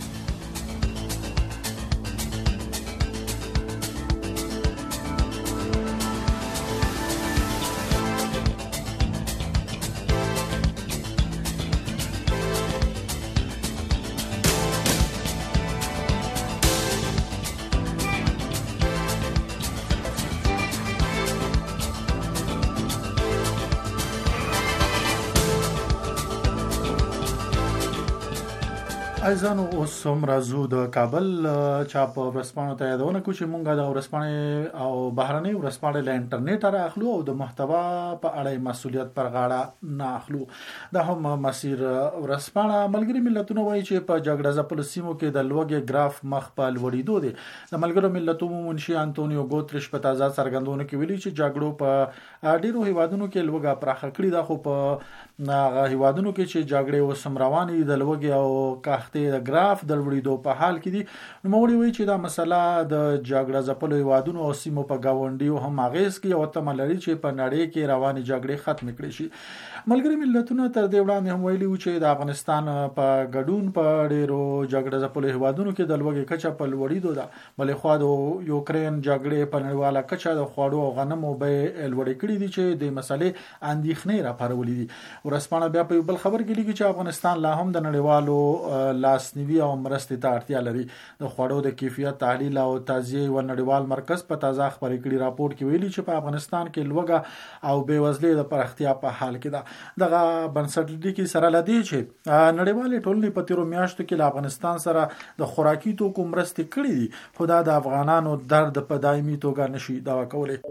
ایزانو اوس هم راځو د کابل چاپ ورسپانو ته یادونه کو چې مونږه د ورسپانې او بهرنۍ ورسپانې له انټرنیټ را اخلو او د محتوا په اړه مسولیت پر غاړه نه اخلو. د هم مسیر ورسپانه ملګری ملتونو وایي چې په جګړه ځپلو سیمو کې د لوګي ګراف مخ په لوړېدو دي. د ملګرو ملتونو منشي انټونیو ګوتریش په تازه څرګندونه کې ویلي چې جګړو په ډیرو هیوادونو کې لوګا پراخه کړې ده، خو په هیوادونو کې چې جګړې وسم روانې د لوګي او کاخته د ګراف د لوړېدو په حال کې دي. نو موري وی چې دا مسله د جګړه ځپلو هیوادونو او سیمو په گاونډیو هم اغیز کوي او تمه لري چې په نړۍ کې روانې جګړې ختم کړي شي. ملګری ملتونو تر دې وړاندې هم ویلي و چې د افغانستان په ګډون په ډیرو جګړه ځپلو هیوادونو کې د لوګي کچه په لوړېدو ده. بلې خو د یوکرين جګړې په نړیواله کچه د خوړو او غنمو به لوړې کړې دي چې د مسلې اندېښنې راپارولې دي. ورسپانه بیا په بل خبر کې لیکي چې افغانستان لا هم د نړیوالو لاسنیوي او مرستې ته اړتیا لري. د خوړو د کیفیت تحلیل او تغذیه و نړیوال مرکز په تازه خبرې کړي راپور کې ویلي چې په افغانستان کې لوګه او بېوزلۍ د پراختیا په حال کې ده. دغه بنسټ لیکي سره لدی چې نړیوال ټولنې په تیرو میاشتو کې له افغانستان سره د خوراکي توکو مرستې کړې دي، خو دا د افغانانو درد په دایمي توګه نشي دوا کولی.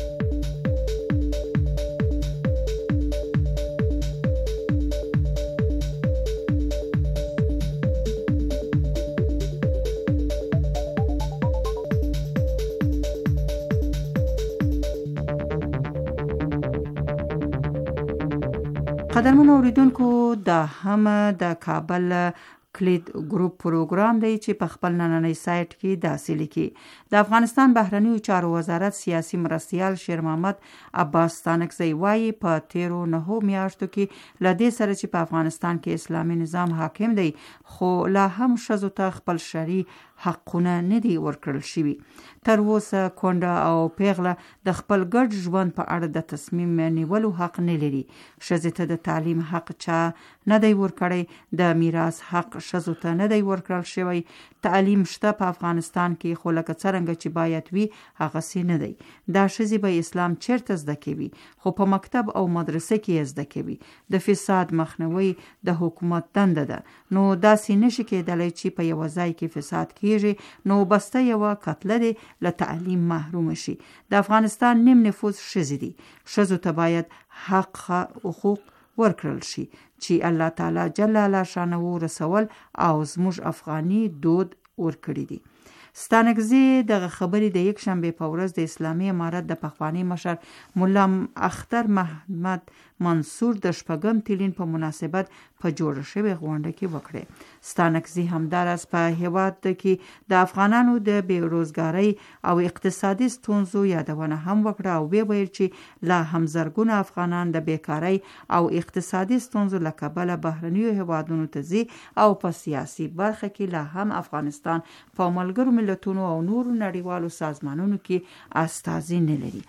قدرمن اوریدونکو، دا هم د کابل کلید ګروپ پروګرام دی چې په خپل نننۍ سایت کې داسې لیکي: د افغانستان بهرنیو چارو وزارت سیاسي مرستیال شیر محمد عباس ستانکزی وایي په تیرو نهو میاشتو کې له دې سره چې په افغانستان کې اسلامي نظام حاکم دی، خو لا هم ښځو ته خپل شرعي حقونه نه دي ورکړل شوي. تر اوسه کونډه او پیغله د خپل ګډ ژوند په اړه د تصمیم نیولو حق نه لري. ښځې ته د تعلیم حق چا نه دی ورکړی، د میراث حق ښځو ته نه دی ورکړل شوی. تعلیم شته په افغانستان کې، خو لکه څرنګه چې باید وي هغسې نه دی. دا ښځې به اسلام چیرته زده کوي؟ خو په مکتب او مدرسه کې زده کوي. د فساد مخنیوی د حکومت دنده ده. نو داسې نشي کېدلی چې په یوه ځای کې فساد کیږي نو بسته یوه کتله دی له تعلیم محروم شي. د افغانستان نیم نفوس ښځې دي. ښځو ته باید حق حقوق ورکړل شي چې الله تعالی جل الله شانه رسول او زموږ افغاني دود ورکړي دي. ستانکزی دغه خبرې د یک شنبه په ورځ د اسلامي امارت د پخوانی مشر مولا اختر محمد منصور د شپږم تلین په مناسبت په جوړ شوی غونډه کې وکړه. ستانکزی همدارس په هیواد کې د افغانانو د بیروزګاری او اقتصادي ستونزو یادونه هم وکړه او وی ویل چې لا هم زرګونه افغانان د بیکاری او اقتصادي ستونزو له کبله بهرنیو هیوادونو ته ځي او په سیاسي برخه کې لا هم افغانستان په ملګرو ملتونو او نورو نړیوالو سازمانونو کې استازي نه لري.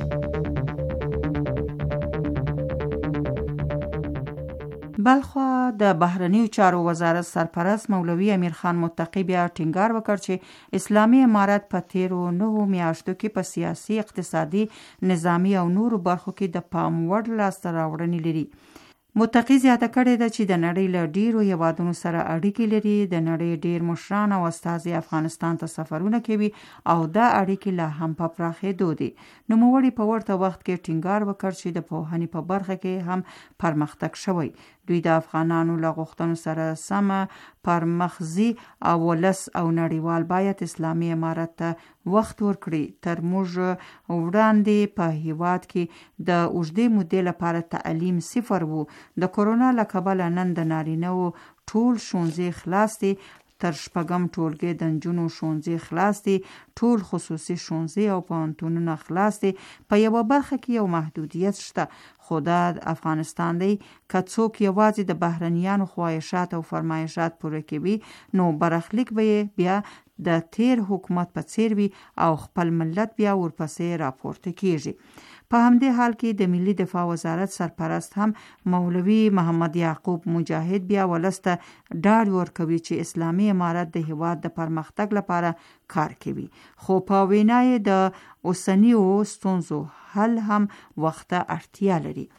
بلخوا د بهرنیو چارو وزارت سرپرست مولوي امیر خان متقی بیا ټینګار وکړ چې اسلامي امارت په تیرو نهو میاشتو کې په سیاسي، اقتصادي، نظامی او نورو برخو کې د پام وړ لاسته راوړنې لري. متقی زیاته کړې ده چې د نړۍ له ډیرو هیوادونو سره اړیکې لري. د نړۍ ډیر مشران او استازي افغانستان ته سفرونه کوي او دا اړیکې لا هم په پراخېدو دي. نوموړي په ورته وخت کې ټینګار وکړ چې د پوهنې په برخه کې هم پرمختګ شوی. دوی د افغانانو له غوښتنو سره سمه پرمخزي او ولس او نړیوال باید اسلامي امارت ته وخت ورکړي. تر موږ وړاندې په هیواد کې د اوږدې مودې لپاره تعلیم صفر وو. د کورونا له کبله نن د نارینه‌وو ټول ښوونځي خلاص دي. تر شپږم ټولګي د نجونو ښوونځي خلاص دي. ټول خصوصي ښوونځي او پوهنتونونه خلاص دي. په یوه برخه کې یو محدودیت شته، خو دا افغانستان دی. که څوک یوازې د بهرنیانو خواهشات او فرمایشات پوره کوي نو برخلیک به یې بیا د تیر حکومت په څیر وي او خپل ملت بیا ورپسې راپورته کیږي. په همدې حال کې د ملي دفاع وزارت سرپرست هم مولوي محمد یعقوب مجاهد بیا ولسته ډاډ ورکوي چې اسلامي امارت د هیواد د پرمختګ لپاره کار کوي. خو په وینا یې د اوسنیو ستونزو حل هم وخت ته اړتیا لري.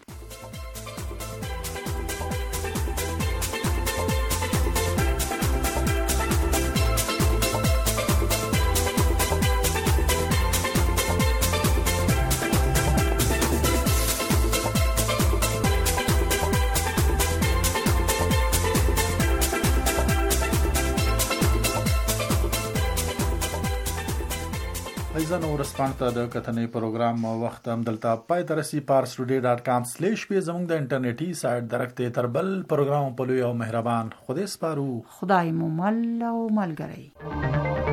ایزانو ورسپانه ته د کتنې پروګرام وخت هم دلته پای ته رسي. پارس ټوډے ډاټ کام سلیش پی زموږ د انټرنیټي سایټ درکته تر بل پروګرام په لوی او مهربان خدای سپارو. خدای مو مل او ملګری.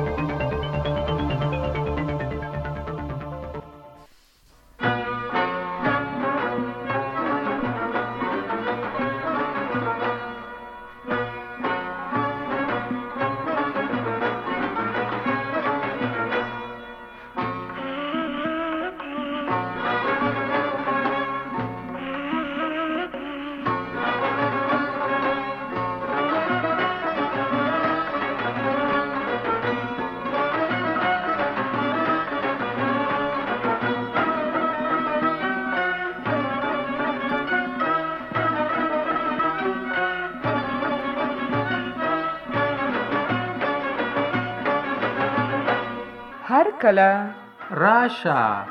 هر کله راشه.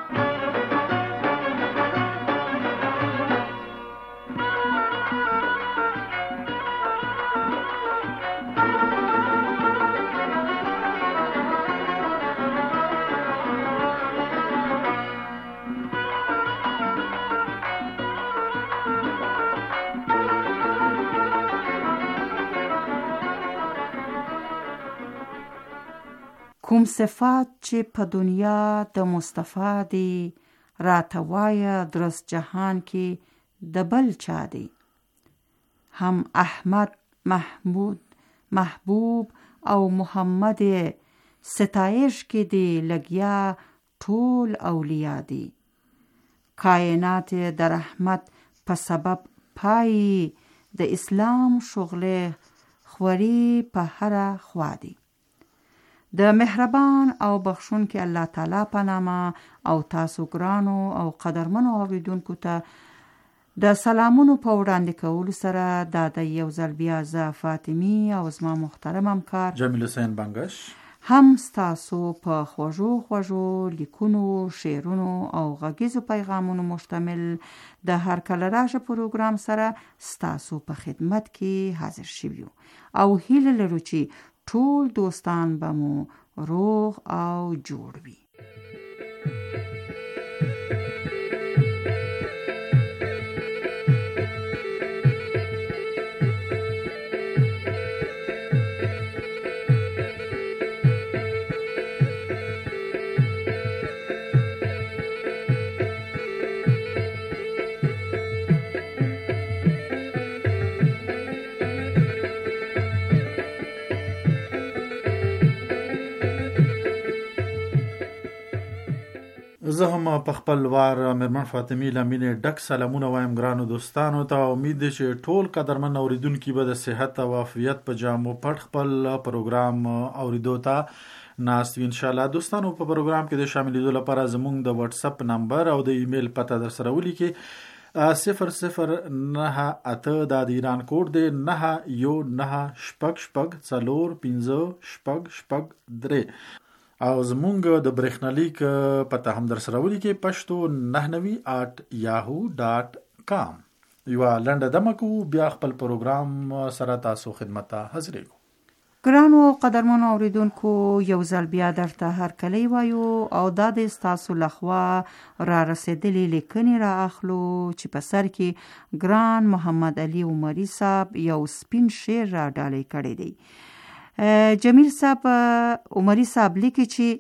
کوم صفات چې په دنیا د مصطفی دی، راته وایه درست جهان کې د بل چا دی. هم احمد، محمود، محبوب او محمد ستایش کې دی لګیا ټول اولیاء دی. کائنات د رحمت په سبب پای د اسلام شغله خوري په هر خوا دی. د مهربان او بخښونکي الله تعالی په نامه او تاسو ګرانو او قدرمنو اوریدونکو ته د سلامونو په وړاندې کولو سره دا د یو ځل بیا زه فاطمی او زما محترم همکار جمیل حسین بنگش هم ستاسو په خوږو خوږو لیکونو، شعرونو او غږیزو پیغامونو مشتمل د هر کله راشه پروګرام سره ستاسو په خدمت کې حاضر شویو او هیله لرو چې ټول دوستان به مو روغ او جوړ وي. زه هم په خپل وار مېرمن فاطمي لمینې ډک سلامونه وایم ګرانو دوستانو ته. امید دی چې ټول قدرمن اوریدونکي به د صحت او عافیت په جامو پټ خپل پروګرام اوریدو ته ناست وي. انشاءالله دوستانو په پروګرام کې د شاملېدو لپاره زموږ د واتس اپ نمبر او د ایمیل پته در سره ولیکئ صفر صفر نه اته دا د ایران کوډ دی نه یو نه شپږ شپږ څلور پنځه شپږ شپږ درې او زمونږ د برېښنالیک پته هم در سره ولیکئ پښتو نهه نوي اټ یاهو ډاټ کام. یوه لنډه دمه کوو بیا خپل پروګرام سره تاسو خدمت ته حاضرېږو. ګرانو قدرمنو اوریدونکو یو ځل بیا درته هرکلی وایو او دا د ستاسو لخوا را رسېدلې لیکنې را اخلو چې په سر کې ګران محمد علي عمري صاحب یو سپین شعر را ډالۍ کړی دی. جمیل صاحب عمري صاحب لیکي چې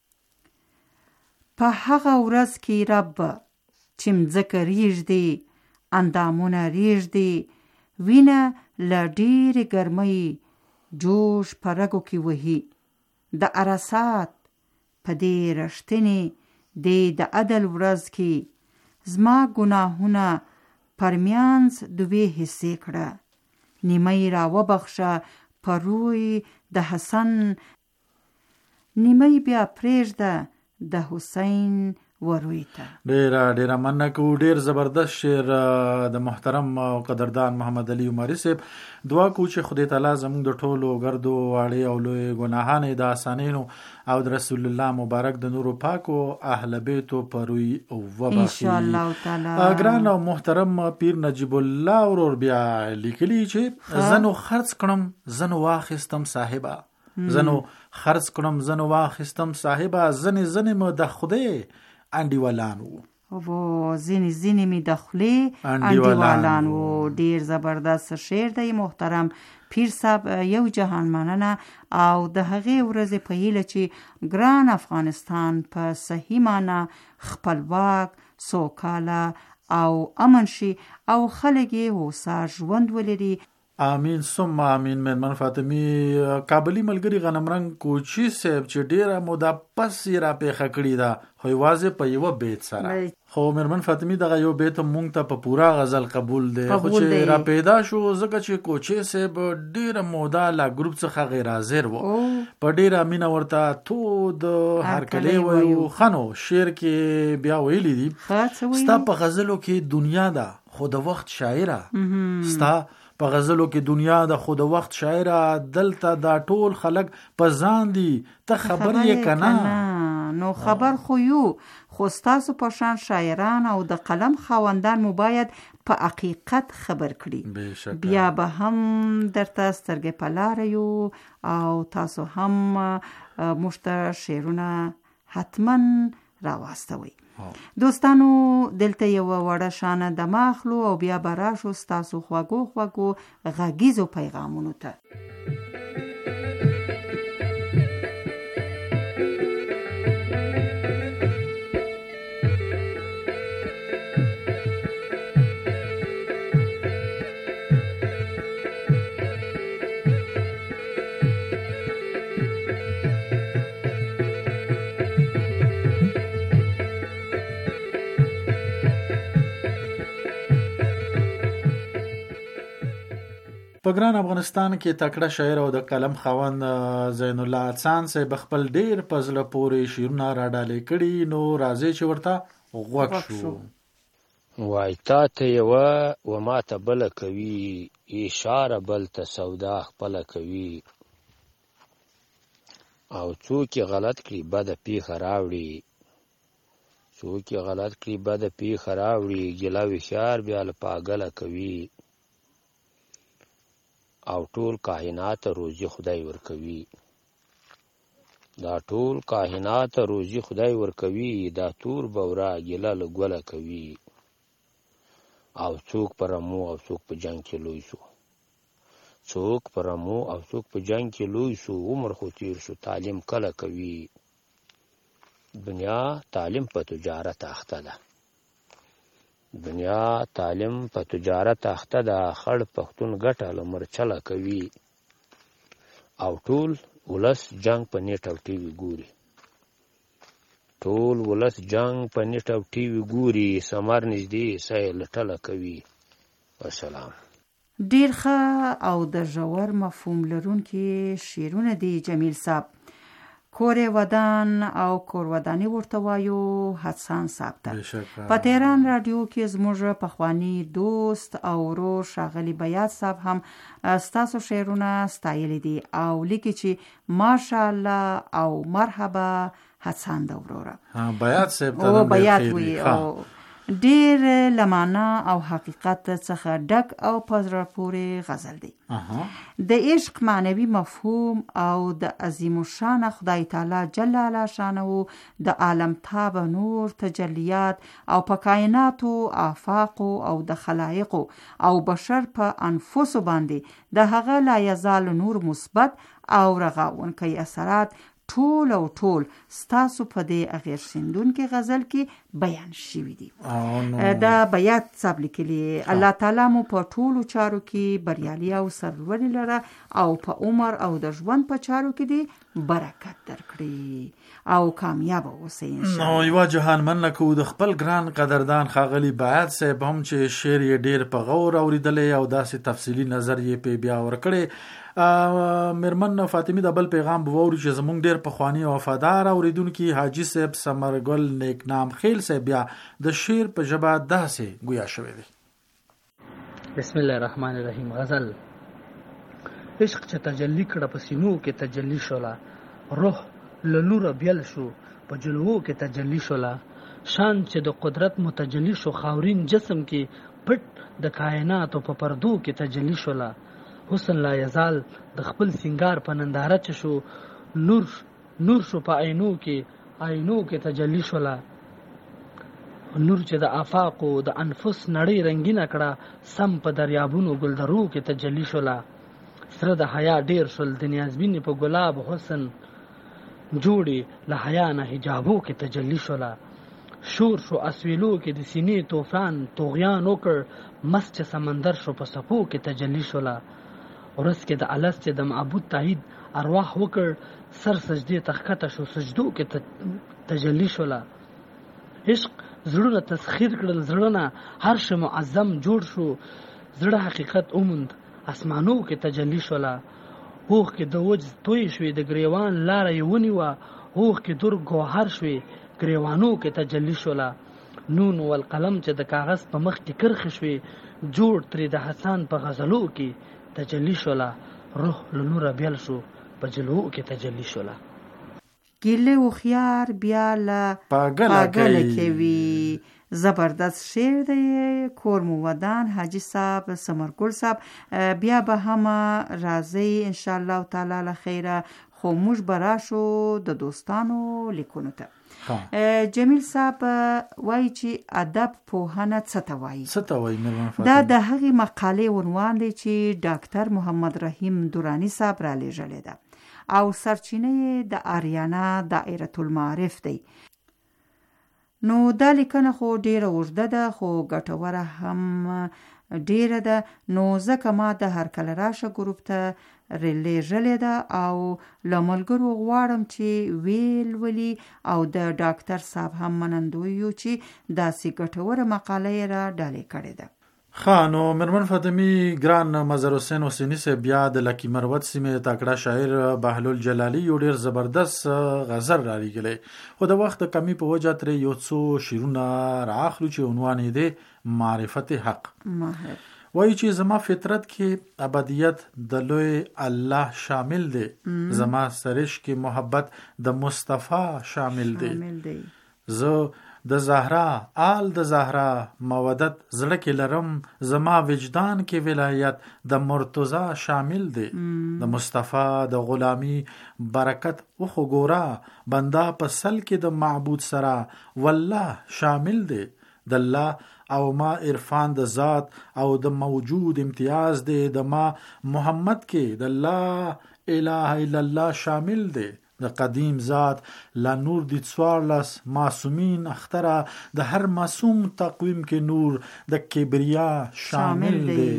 په هغه ورځ کې رب چې مځکه ریږدي اندامونه ریږدي وینه له ډېرې ګرمۍ جوش په رګو کې وهي د عرصات په دې رښتینې دی د عدل ورځ کې زما ګناهونه پر میانځ دوې حصې کړه نیمه را وبخښه پر روی د حسن نیمه بیا پرېږده د حسین وروي ته. ډېره ډېره مننه کوو. ډېر زبردست شعر د محترم او قدردان محمد علي عمري صاحب. دعا کوو چې خدای تعالی زموږ د ټولو ګردو واړې او لوی ګناهانې د آسانینو او د رسول الله مبارک د نورو پاکو اهل بیتو پروي او وبخي ان شاء الله تعالی. ګران او محترم پیر نجیب الله ورور بیا لیکلی چې زنو خرڅ کړم زنو واخستم صاحبہ زنو خرڅ کړم زنو واخستم صاحبہ زنې زنې مو د خدای انډیوالان وو و زینی زینی می دخلی انډیوالان وو. ډیر زبردست شعر دی محترم پیر صاحب. یو جهان مننه او د هغې ورځې په هیله چې ګران افغانستان په صحیح معنا خپلواک سوکاله او امن شي او خلک یې هوسا ژوند ولري. آمین ثم آمین. مېرمن فاطمي کابلي ملګري غنمرنګ کوچي صاحب چې ډېره موده پس یې را پېښه کړې ده خو یوازې په یوه بیت سره. خو مېرمن فاطمي دغه یو بیت مونږ ته په پوره غزل قبول دی خو چې را پیدا شو ځکه چې کوچي صاحب ډېره موده لا ګروپ څخه غیر حاضر و په ډېره مینه ورته تو د هرکلی ویو خنو شعر کې بیا ویلی دي ستا په غزلو کې دنیا ده خو د وخت شاعره ستا په غزلو کې دنیا د خود وخت شاعره دلته دا ټول خلک په ځان دي ته خبر یې کنه نو خبر خو یو خو ستاسو په شان شاعران او د قلم خاوندان مو باید په حقیقت خبر کړي بیا به هم درته سترګې په لاره یو او تاسو هم مشته شعرونه حتما راواستوي. دوستانو دلته یو وړه شانه د ماخلو او بیا براشو ستاسو خواږو خواږو غږیزو پیغامونو ته. په ګران افغانستان کې تکړه شاعر او د قلم خاوند زین الله احسان صاحب خپل ډیر په زړه پورې شعرونه راډالې کړي نو راځي چې ورته غوږ شو. وای تا ته یوه و ما ته بله کوي اشاره بل ته سودا خپله کوي او څوک یې غلط کړي بده پیښه راوړي څوک یې غلط کړي بده پیښه راوړي ګیله وښیار بیا له پاګله کوي او ټول کائنات روزي خدای ورکوي دا ټول کائنات روزي خدای ورکوي دا تور بورا ګیله له ګوله کوي او څوک پر مو او څوک په جنگ کې لوی شو څوک پر مو او څوک په جنگ کې لوی شو عمر خو تیر شو تعلیم کله کوي دنیا تعلیم په تجارت اخته ده دنیا تعلیم په تجارت اخته ده خړ پښتون ګټه له مرچله کوي او ټول ولس جنگ په نیټ او ټي وي ګوري ټول ولس جنگ په نیټ او ټي وي ګوري، سمر نږدې سایه لټله کوي. والسلام. ډیر ښه او د ژور مفهوم لرونکي شعرونه دي جمیل صاحب. کور ودان او کور ودانی ورته وایو حسن صاحب ته. په تهران رادیو کې زموږ پخوانی دوست او ورور ښاغلی بیات صاحب هم ستاسو شعرونه ستایلی دي او لیکي چې ماشاءالله او مرحبا حسن د وروره. بیات صاحب ته او بیات وی او ډیر لمانا او حقیقت څخه ډک او پزړه پورې غزل دی. د عشق معنوي مفهوم او د عظیم الشان خدای تعالی جل جلاله شانو د عالم تاب نور تجلیات او په کائناتو آفاق او د خلایق او بشر په انفسو باندې د هغه لا یزال نور مثبت او رغاونکي اثرات ټول او ټول ستاسو په دې اغیر شیندون کې غزل کې بیان شوی دی. دا بیات صاحب لیکلی الله تعالی مو په ټولو چارو کې بریالي او سرلوړي لره او په عمر او د ژوند په چارو کې دی برکت درکړي او کامیاب اوسئ ان شاء الله. نو یو جهان من کو د خپل ګران قدردان خاغلی بیات صاحب هم چې شعر یې ډیر په غور اوریدلې او داسې تفصیلی نظر یې په بیا ورکړي. مرمن فاطمی د بل پیغام بووري چې زمونږ ډیر پخوانی او وفادار اوریدونکو حاجی صاحب سمرګل نیک نام خیل صاحب بیا د شعر په ژبه داسې گویا شوی دی. بسم الله الرحمن الرحیم. غزل. عشق چې تجلی کړه په سینو کې تجلی شولا، روح له نور بیل شو په جلوو کې تجلی شولا، شان چې د قدرت متجلی شو خاورین جسم کې پټ د کائنات په پردو کې تجلی شولا، حسن لا یزال د خپل سنگار په ننداره چ شو، نور نور شو په عینو کې عینو کې تجلی شولا، نور چې د آفاق او د انفس نړۍ رنگینه کړه سم په دریابونو ګلدرو کې تجلی شولا، سره د حیا ډیر شول د نیازبین په ګلاب حسن جوړي له حیا نه حجابو کې تجلی شولا، شور شو اسویلو کې د سینې طوفان طغیان وکړ، مست سمندر شو په سپو کې تجلی شولا، ورس کې د الست د معبود تایید ارواح وکړ، سر سجدي تخکته شو سجدو کې تجلی شولا، عشق زړه تسخير کړل زړه هر شی معظم جوړ شو، زړه حقیقت اومند اسمانو کې تجلی شولا، اوخ کې د وجز توي شوې د گریوان لار یونی وا، اوخ کې در گوهر شوې گریوانو کې تجلی شولا، نون والقلم چې د کاغذ په مخ کې کرخ شوې جوړ ترې د حسن په غزلو کې تجلی شولا، روح له نور بیل شو په جلوو کې تجلی شولا. ګیله او خيار بیا له پاگل کوي. زبردست شعر دی. کور مو ودان حاجی صاحب سمرګل صاحب بیا به هم راځي ان شاء الله تعالی له خیره، خو موږ براشو د دوستانو لیکونو ته. جمیل صاحب وایي چې ادب پوهنه څه ته وایي؟ څه ته وایي مرمن فاطمه؟ دا د هغې مقالې عنوان دی چې ډاکټر محمد رحیم درانی صاحب را لیږلې ده او سرچینه یې د آریانا دائره المعارف دی. نو دا لیکنه خو ډیره اوږده ده خو ګټوره هم ډیره ده، نو ځکه ما د هر کله راشه ګروپ ته ریلیږلې ده او له ملګرو غواړم چې ویل ولي او د ډاکټر صاحب هم منندوی یو چې داسې ګټوره مقاله یې را ډالۍ کړې ده. خانو مرمن فاطمی ګران مظهر حسین حسینی سے بیا د لکی مروت سیمه تکړه شاعر بهلول جلالی یو ډیر زبردست غزل را لګلې، خو د وخت کمی په وجه ترې یو څو شیرونه راخلو چې عنوان یې دی معرفت حق. ماهر وایي چې زما فطرت کې ابدیت د لوی الله شامل دی، زما سرش کې محبت د مصطفی شامل دی، زه د زهرا آل د زهرا مودت زړه کې لرم، زما وجدان کې ولایت د مرتضی شامل دی، د مصطفی د غلامی برکت وخو ګورا بندا په سل کې د معبود سرا والله شامل دی، د الله او ما عرفان د ذات او د موجود امتیاز دی، د ما محمد کې د لا اله الا الله شامل دی، د قدیم ذات لا نور د څوارلس معصومین اختره د هر معصوم تقویم کې نور د کبریا شامل دی،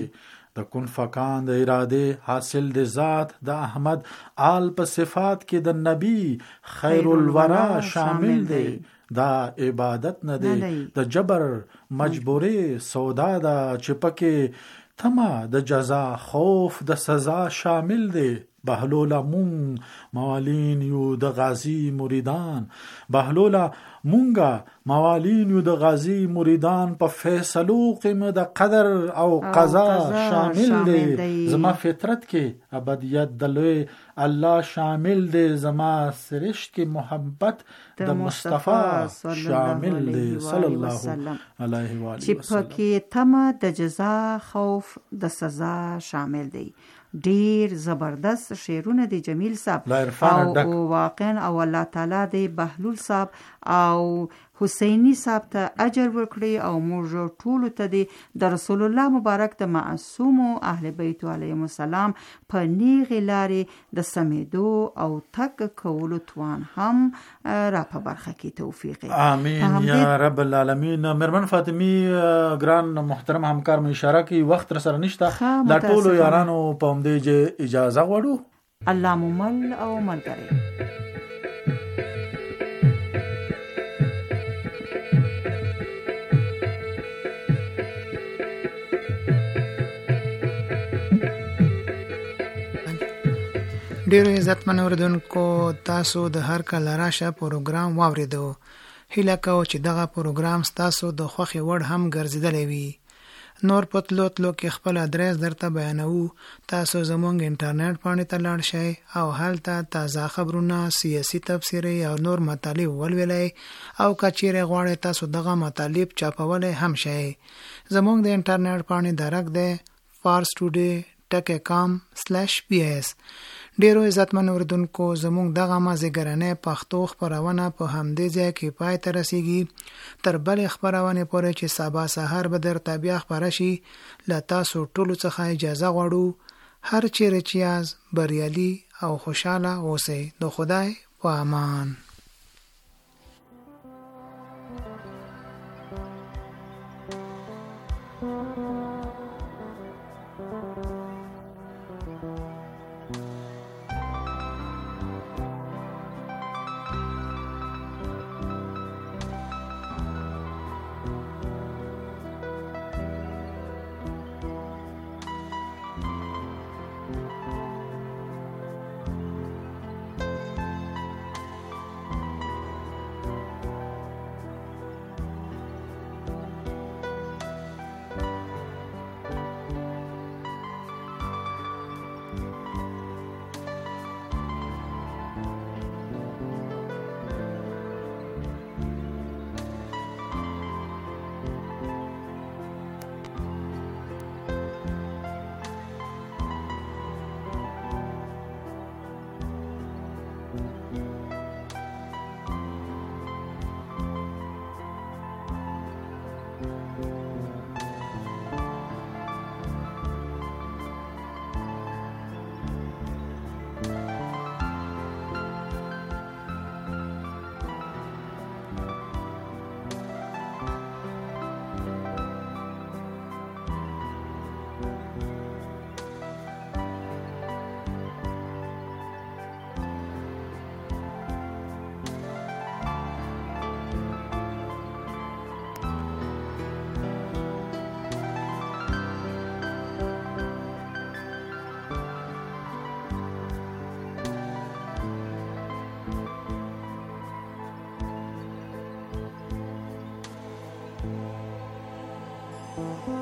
د کن فکان د اراده حاصل د ذات د احمد آل په صفات کې د نبی خیر الورا شامل دی. دا عبادت نه دی د جبر مجبوری سودا دا چپکه تما د جزا خوف د سزا شامل دی. بهلولا مون موالین یو د غازی مریدان بهلولا مونږه موالین یو د غازی مریدان په فیصلو قیمه د قدر او قضا شامل دی. زما فطرت کې ابدیت د لوی الله شامل دی. زما سرشت کې محبت د مصطفی شامل دی صلی الله علیه و آله چې پکې تمه د جزا خوف د سزا شامل دی. ډیر زبردست شعرونه دی جمیل صاحب او واقعا او الله تعالی دی بهلول صاحب او حسینی صاحب ته اجر ورکړي او موږ ټول ته دی د رسول الله مبارک د معصوم اهل بیت علیهم السلام په نیغه لارې د سمیدو او تک کولو توان هم را په برخه کې توفیق. امین یا رب العالمین. مرمن فاطمی ګران محترم همکار مې اشاره کوي وخت را سره نشته دا ټول یارانو په همدې اجازه غواړو. الله مومل او ملګری. ډیرو عزتمن اوریدونکو تاسو د هر کله راشه پروګرام واوریدو. هیله کوم چې دغه پروګرام تاسو د خوښي وړ هم ګرځیدلی وي. نور پتلو تلو کې خپل ادرس درته بیانوو. تاسو زموږ انټرنیټ باندې ته لاړ شئ او هلته تازه خبرونه سیاسي تفسیري او نور مطالب ولولئ او کچېره غواړئ تاسو دغه مطالب چاپولای هم شئ. زموږ د انټرنیټ باندې درک دی fars today ټک کام سلیش پی ایس. ډیرو عزتمن اوریدونکو زموږ دغه مازیګرنۍ پښتو خپرونه په همدې ځای کې پای ته رسیږي. تر بلې خپرونې پورې چې سبا سهار به درته بیا خپره شي له تاسو ټولو څخه اجازه غواړو. هر چیرې چې یاست بریالي او خوشحاله اوسئ. د خدای په امان. Thank you.